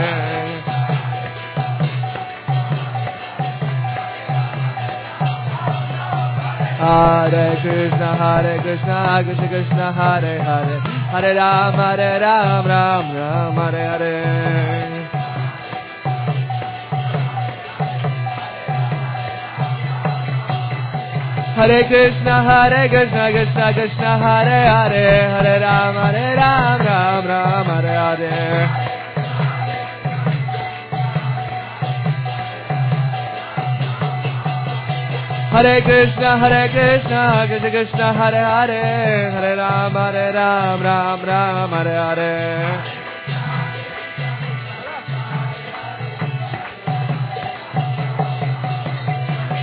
Hare Krishna, Krishna Krishna, Hare Hare, Hare Ram, Ram Ram, Hare Hare. Hare Krishna, Krishna Krishna, Hare Hare, Hare Ram, Ram Ram, Hare Hare. Hare Krishna, Krishna Krishna, Hare Hare, Hare Ram, Ram Ram, Hare Hare.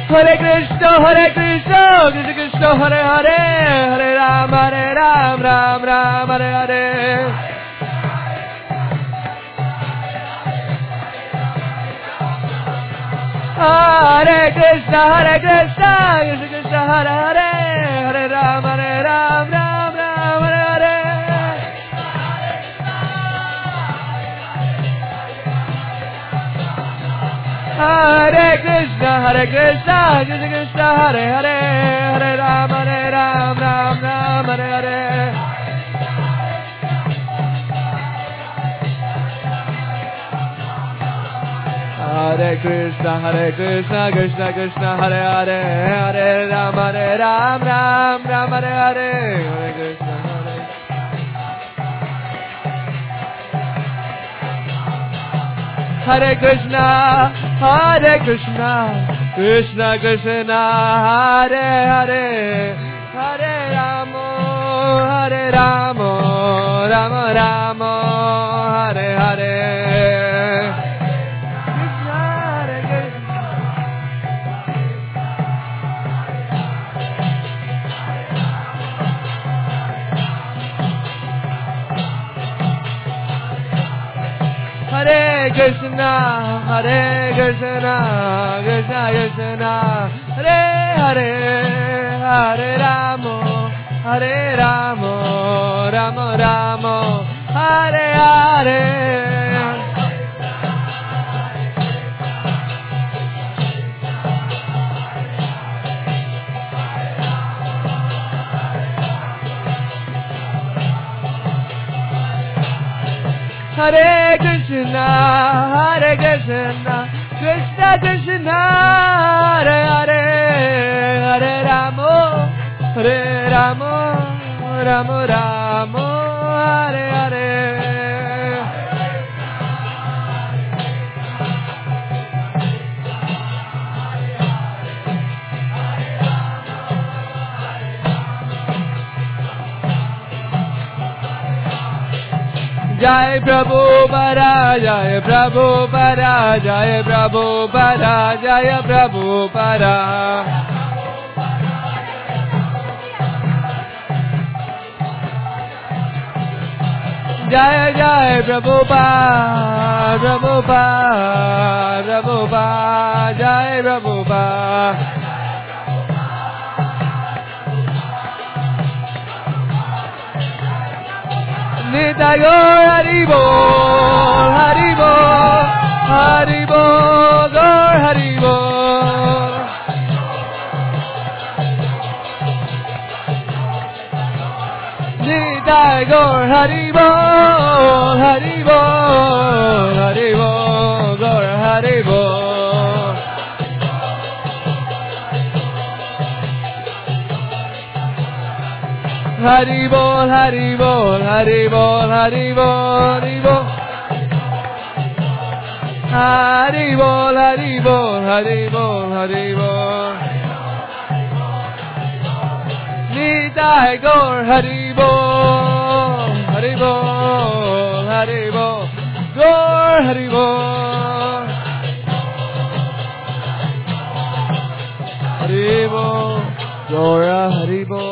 Hare Krishna, Krishna Krishna, Hare Hare, Hare Ram, Ram Ram, Hare Hare. Hare Krishna, Krishna Krishna, Hare Hare, Hare Ram, Ram Ram, Hare Hare. Hare Krishna, Krishna Krishna, Hare Hare, Hare Ram, Ram Ram, Hare Hare. Hare Krishna, Krishna Krishna, Hare Hare, Hare Ram, Ram Ram, Hare Hare. Hare Krishna, Hare Krishna, Krishna Krishna, Hare Hare, Hare Ramo, Ramo Ramo, Hare Hare. Hare Krishna, Krishna Krishna, Hare Hare, Hare Ramo, Ramo Ramo, Hare Hare. Hare Krishna, Krishna Krishna, Hare Hare, Hare Ramo, Ramo Ramo, Hare Hare. Jai Prabhupada, Jai Prabhupada, Jai Prabhupada, Jai Prabhupada. Jai Jai Prabhupada, Prabhupada, Jai Prabhupada. Nitai Gaur Hari Bol, Hari Bol, Hari Bol, Gaur Hari Bol. Nitai Gaur Hari Bol, Hari Bol, Hari Bol, Gaur Hari Bol. Hari Bol, Hari Bol, Hari Bol, Hari Bol, Hari Bol. Hari Bol, Hari Bol, Hari Bol, Hari Bol. Nitai Gaur Hari Bol, Hari Bol, Hari Bol, Gaur Hari Bol. Hari Bol, Gaur Hari Bol.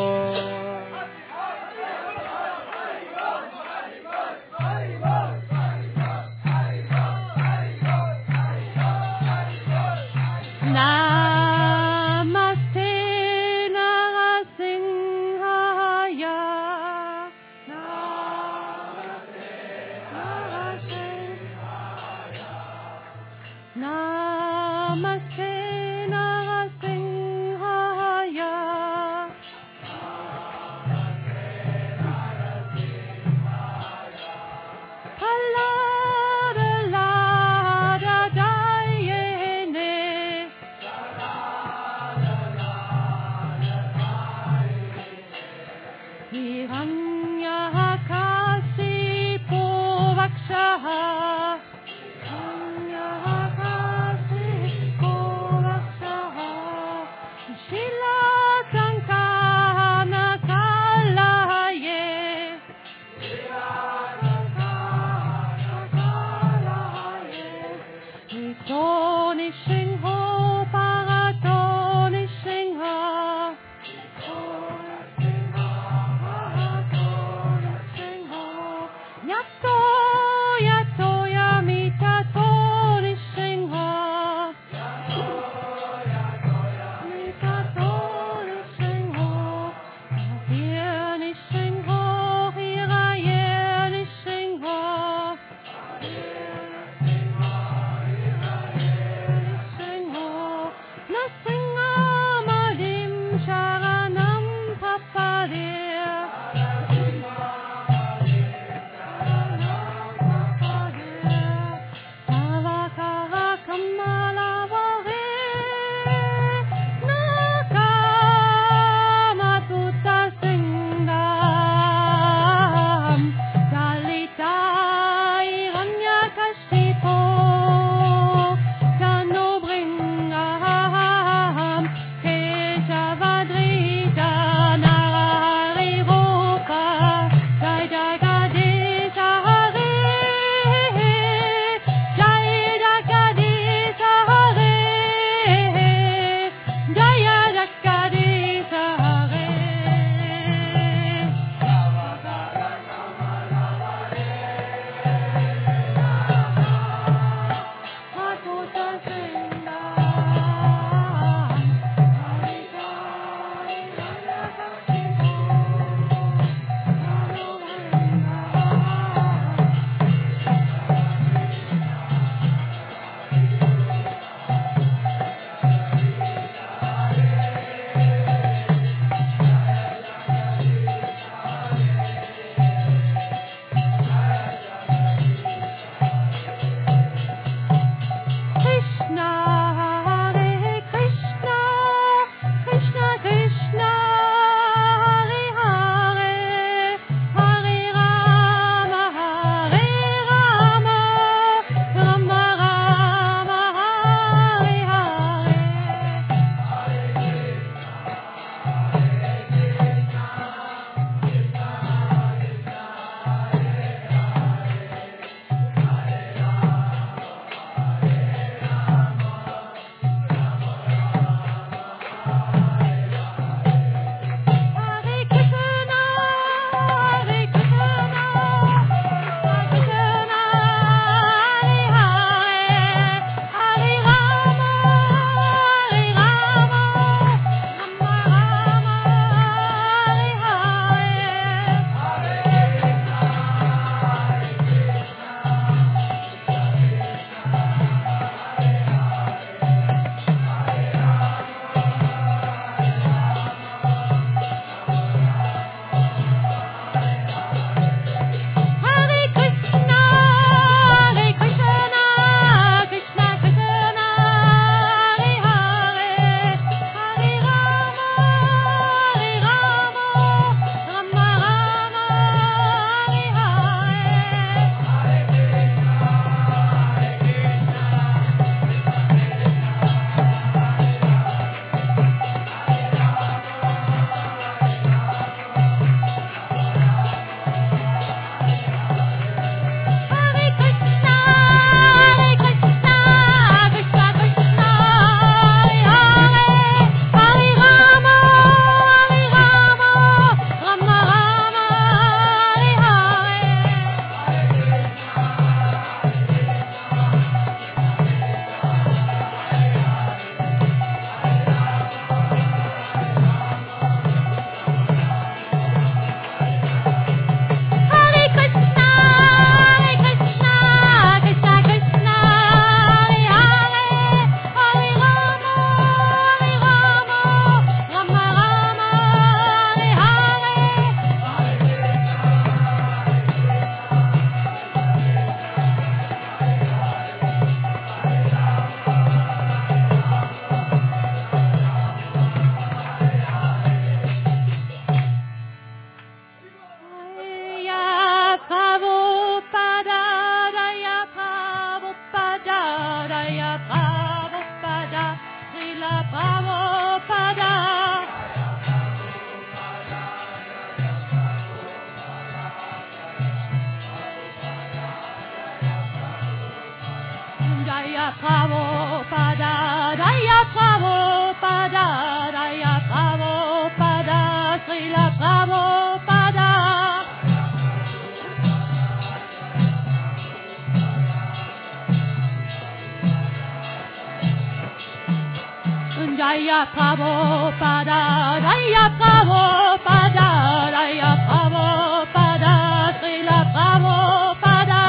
Jaya Prabhupada, Jaya Prabhupada, Jaya Prabhupada, Srila Prabhupada.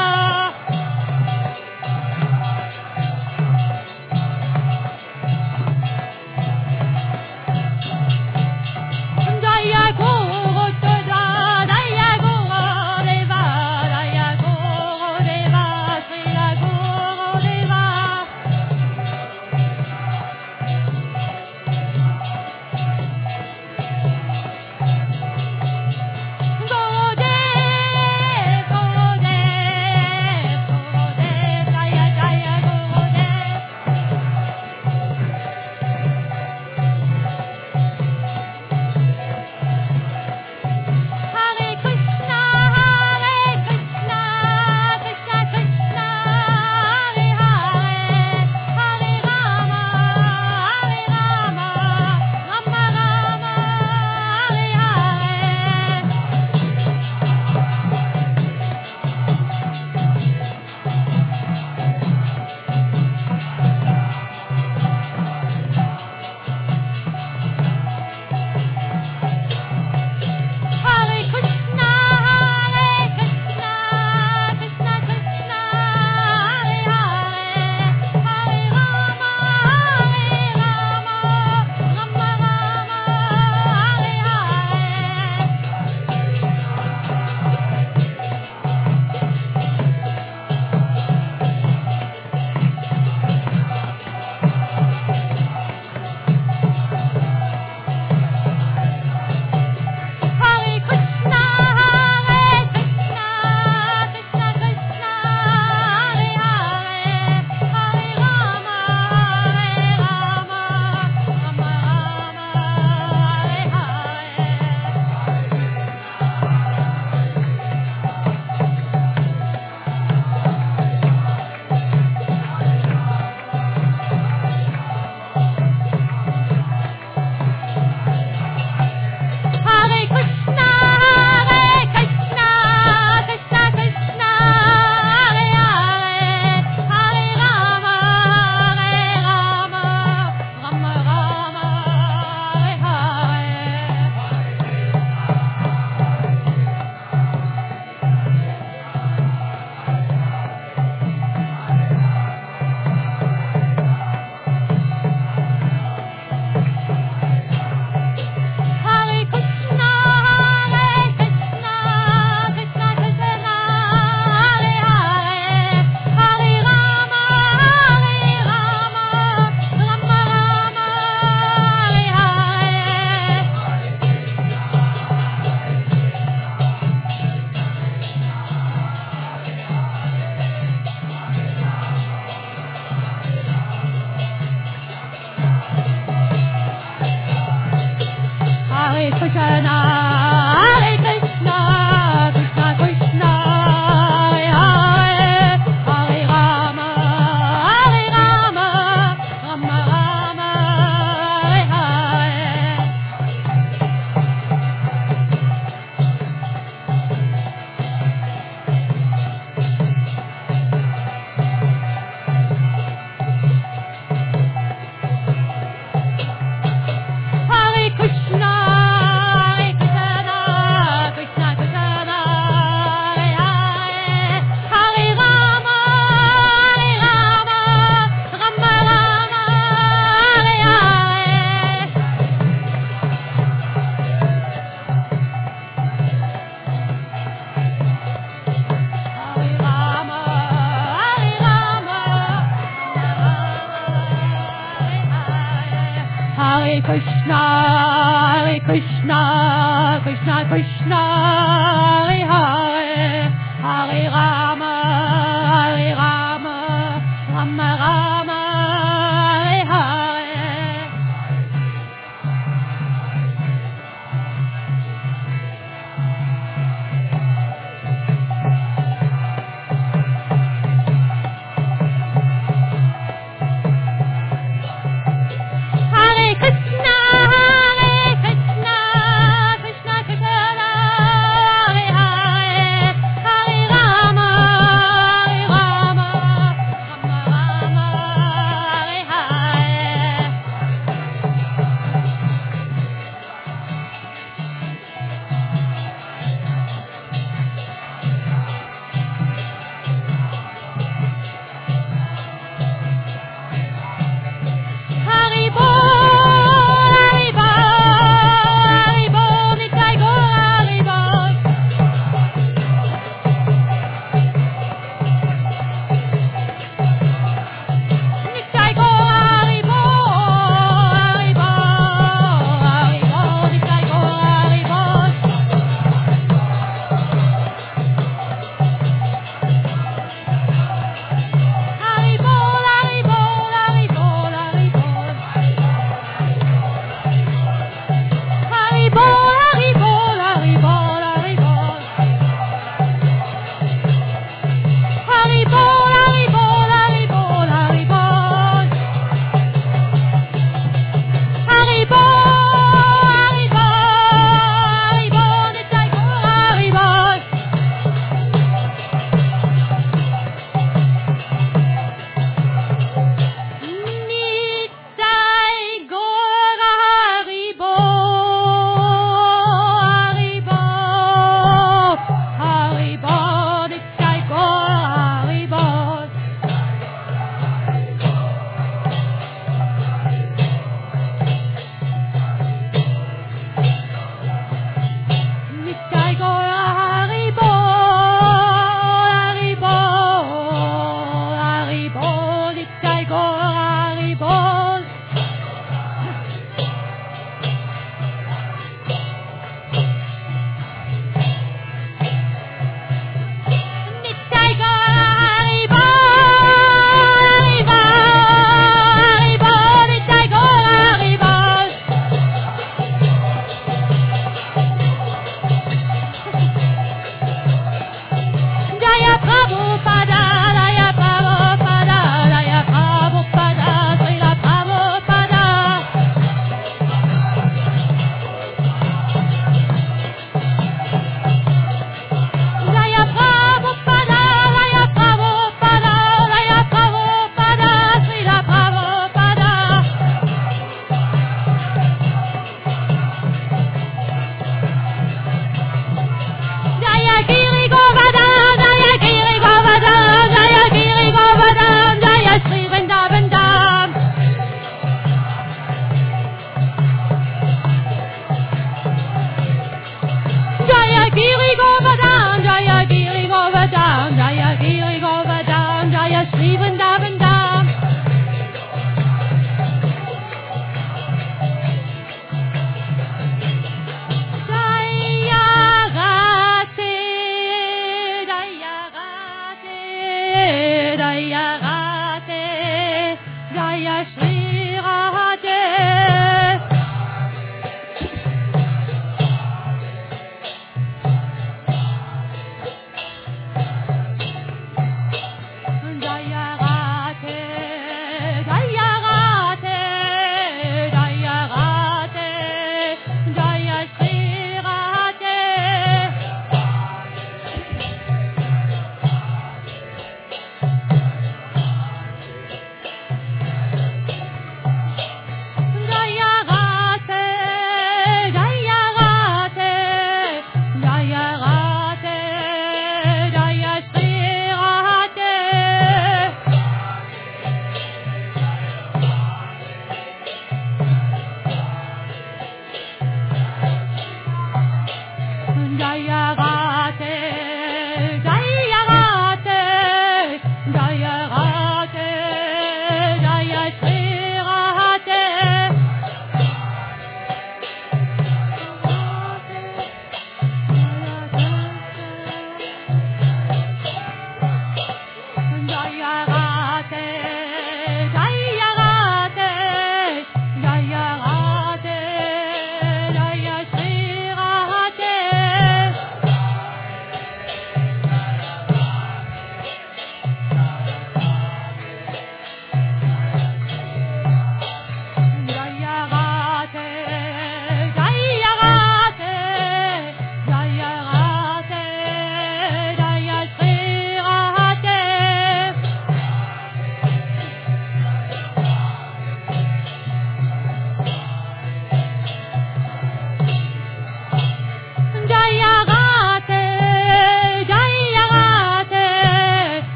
Jaya Guru Deva, Jaya Guru Deva, Jaya Guru Deva, Srila Guru Deva. Hare Krishna, Krishna Krishna, Hare Hare, Hare Rama, Rama Rama, Hare Hare.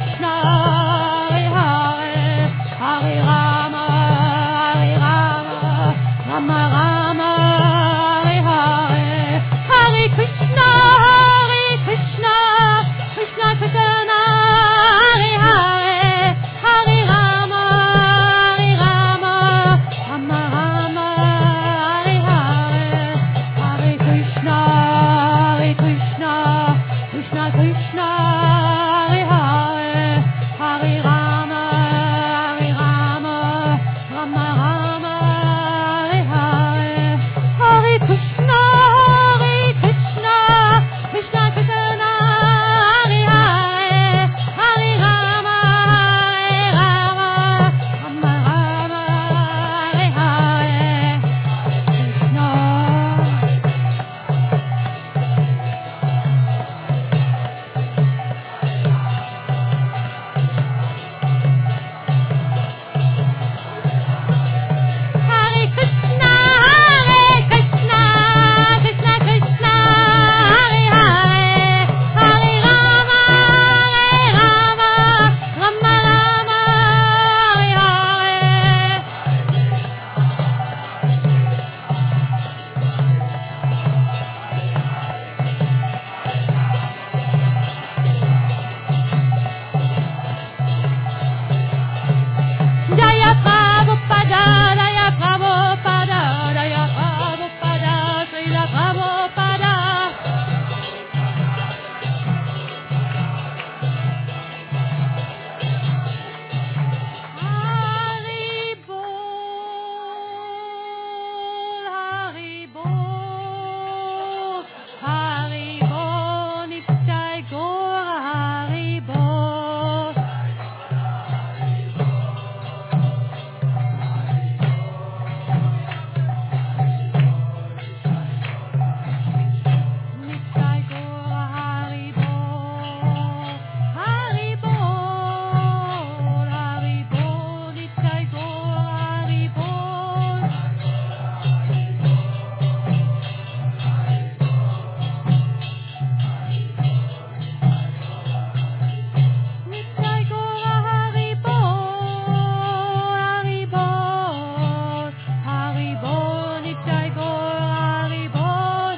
Krishna, Hare Hare Rama, Rama Rama, Hare Hare, Hare Krishna, Krishna Krishna, Hare Hare, Hare Rama, Rama Rama, Hare Hare, Hare Krishna, Krishna Krishna, Hare Hare, Hare Rama, Rama Rama, Hare Hare, Hare Krishna, Krishna Krishna, Hare Hare, Hare Rama, Rama Rama, Hare Hare, Krishna. Hare Krishna, Krishna Krishna, Hare Hare, Hare Rama, Rama Rama, Hare Hare. Jaya Prabhupada, Jaya Prabhupada, Jaya Prabhupada, Srila Prabhupada. Hari Bol, Hari Bol, Hari Bol, Nitai Gaur, Hari Bol. Nitai Gaur, Hari Bol, Hari Bol, Hari Bol, Nitai Gaur, Hari Bol. Nitai Gaur, Hari Bol, Hari Bol, Hari Bol, Nitai Gaur, Hari Bol.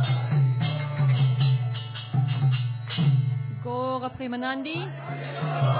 Gaura Premanandi.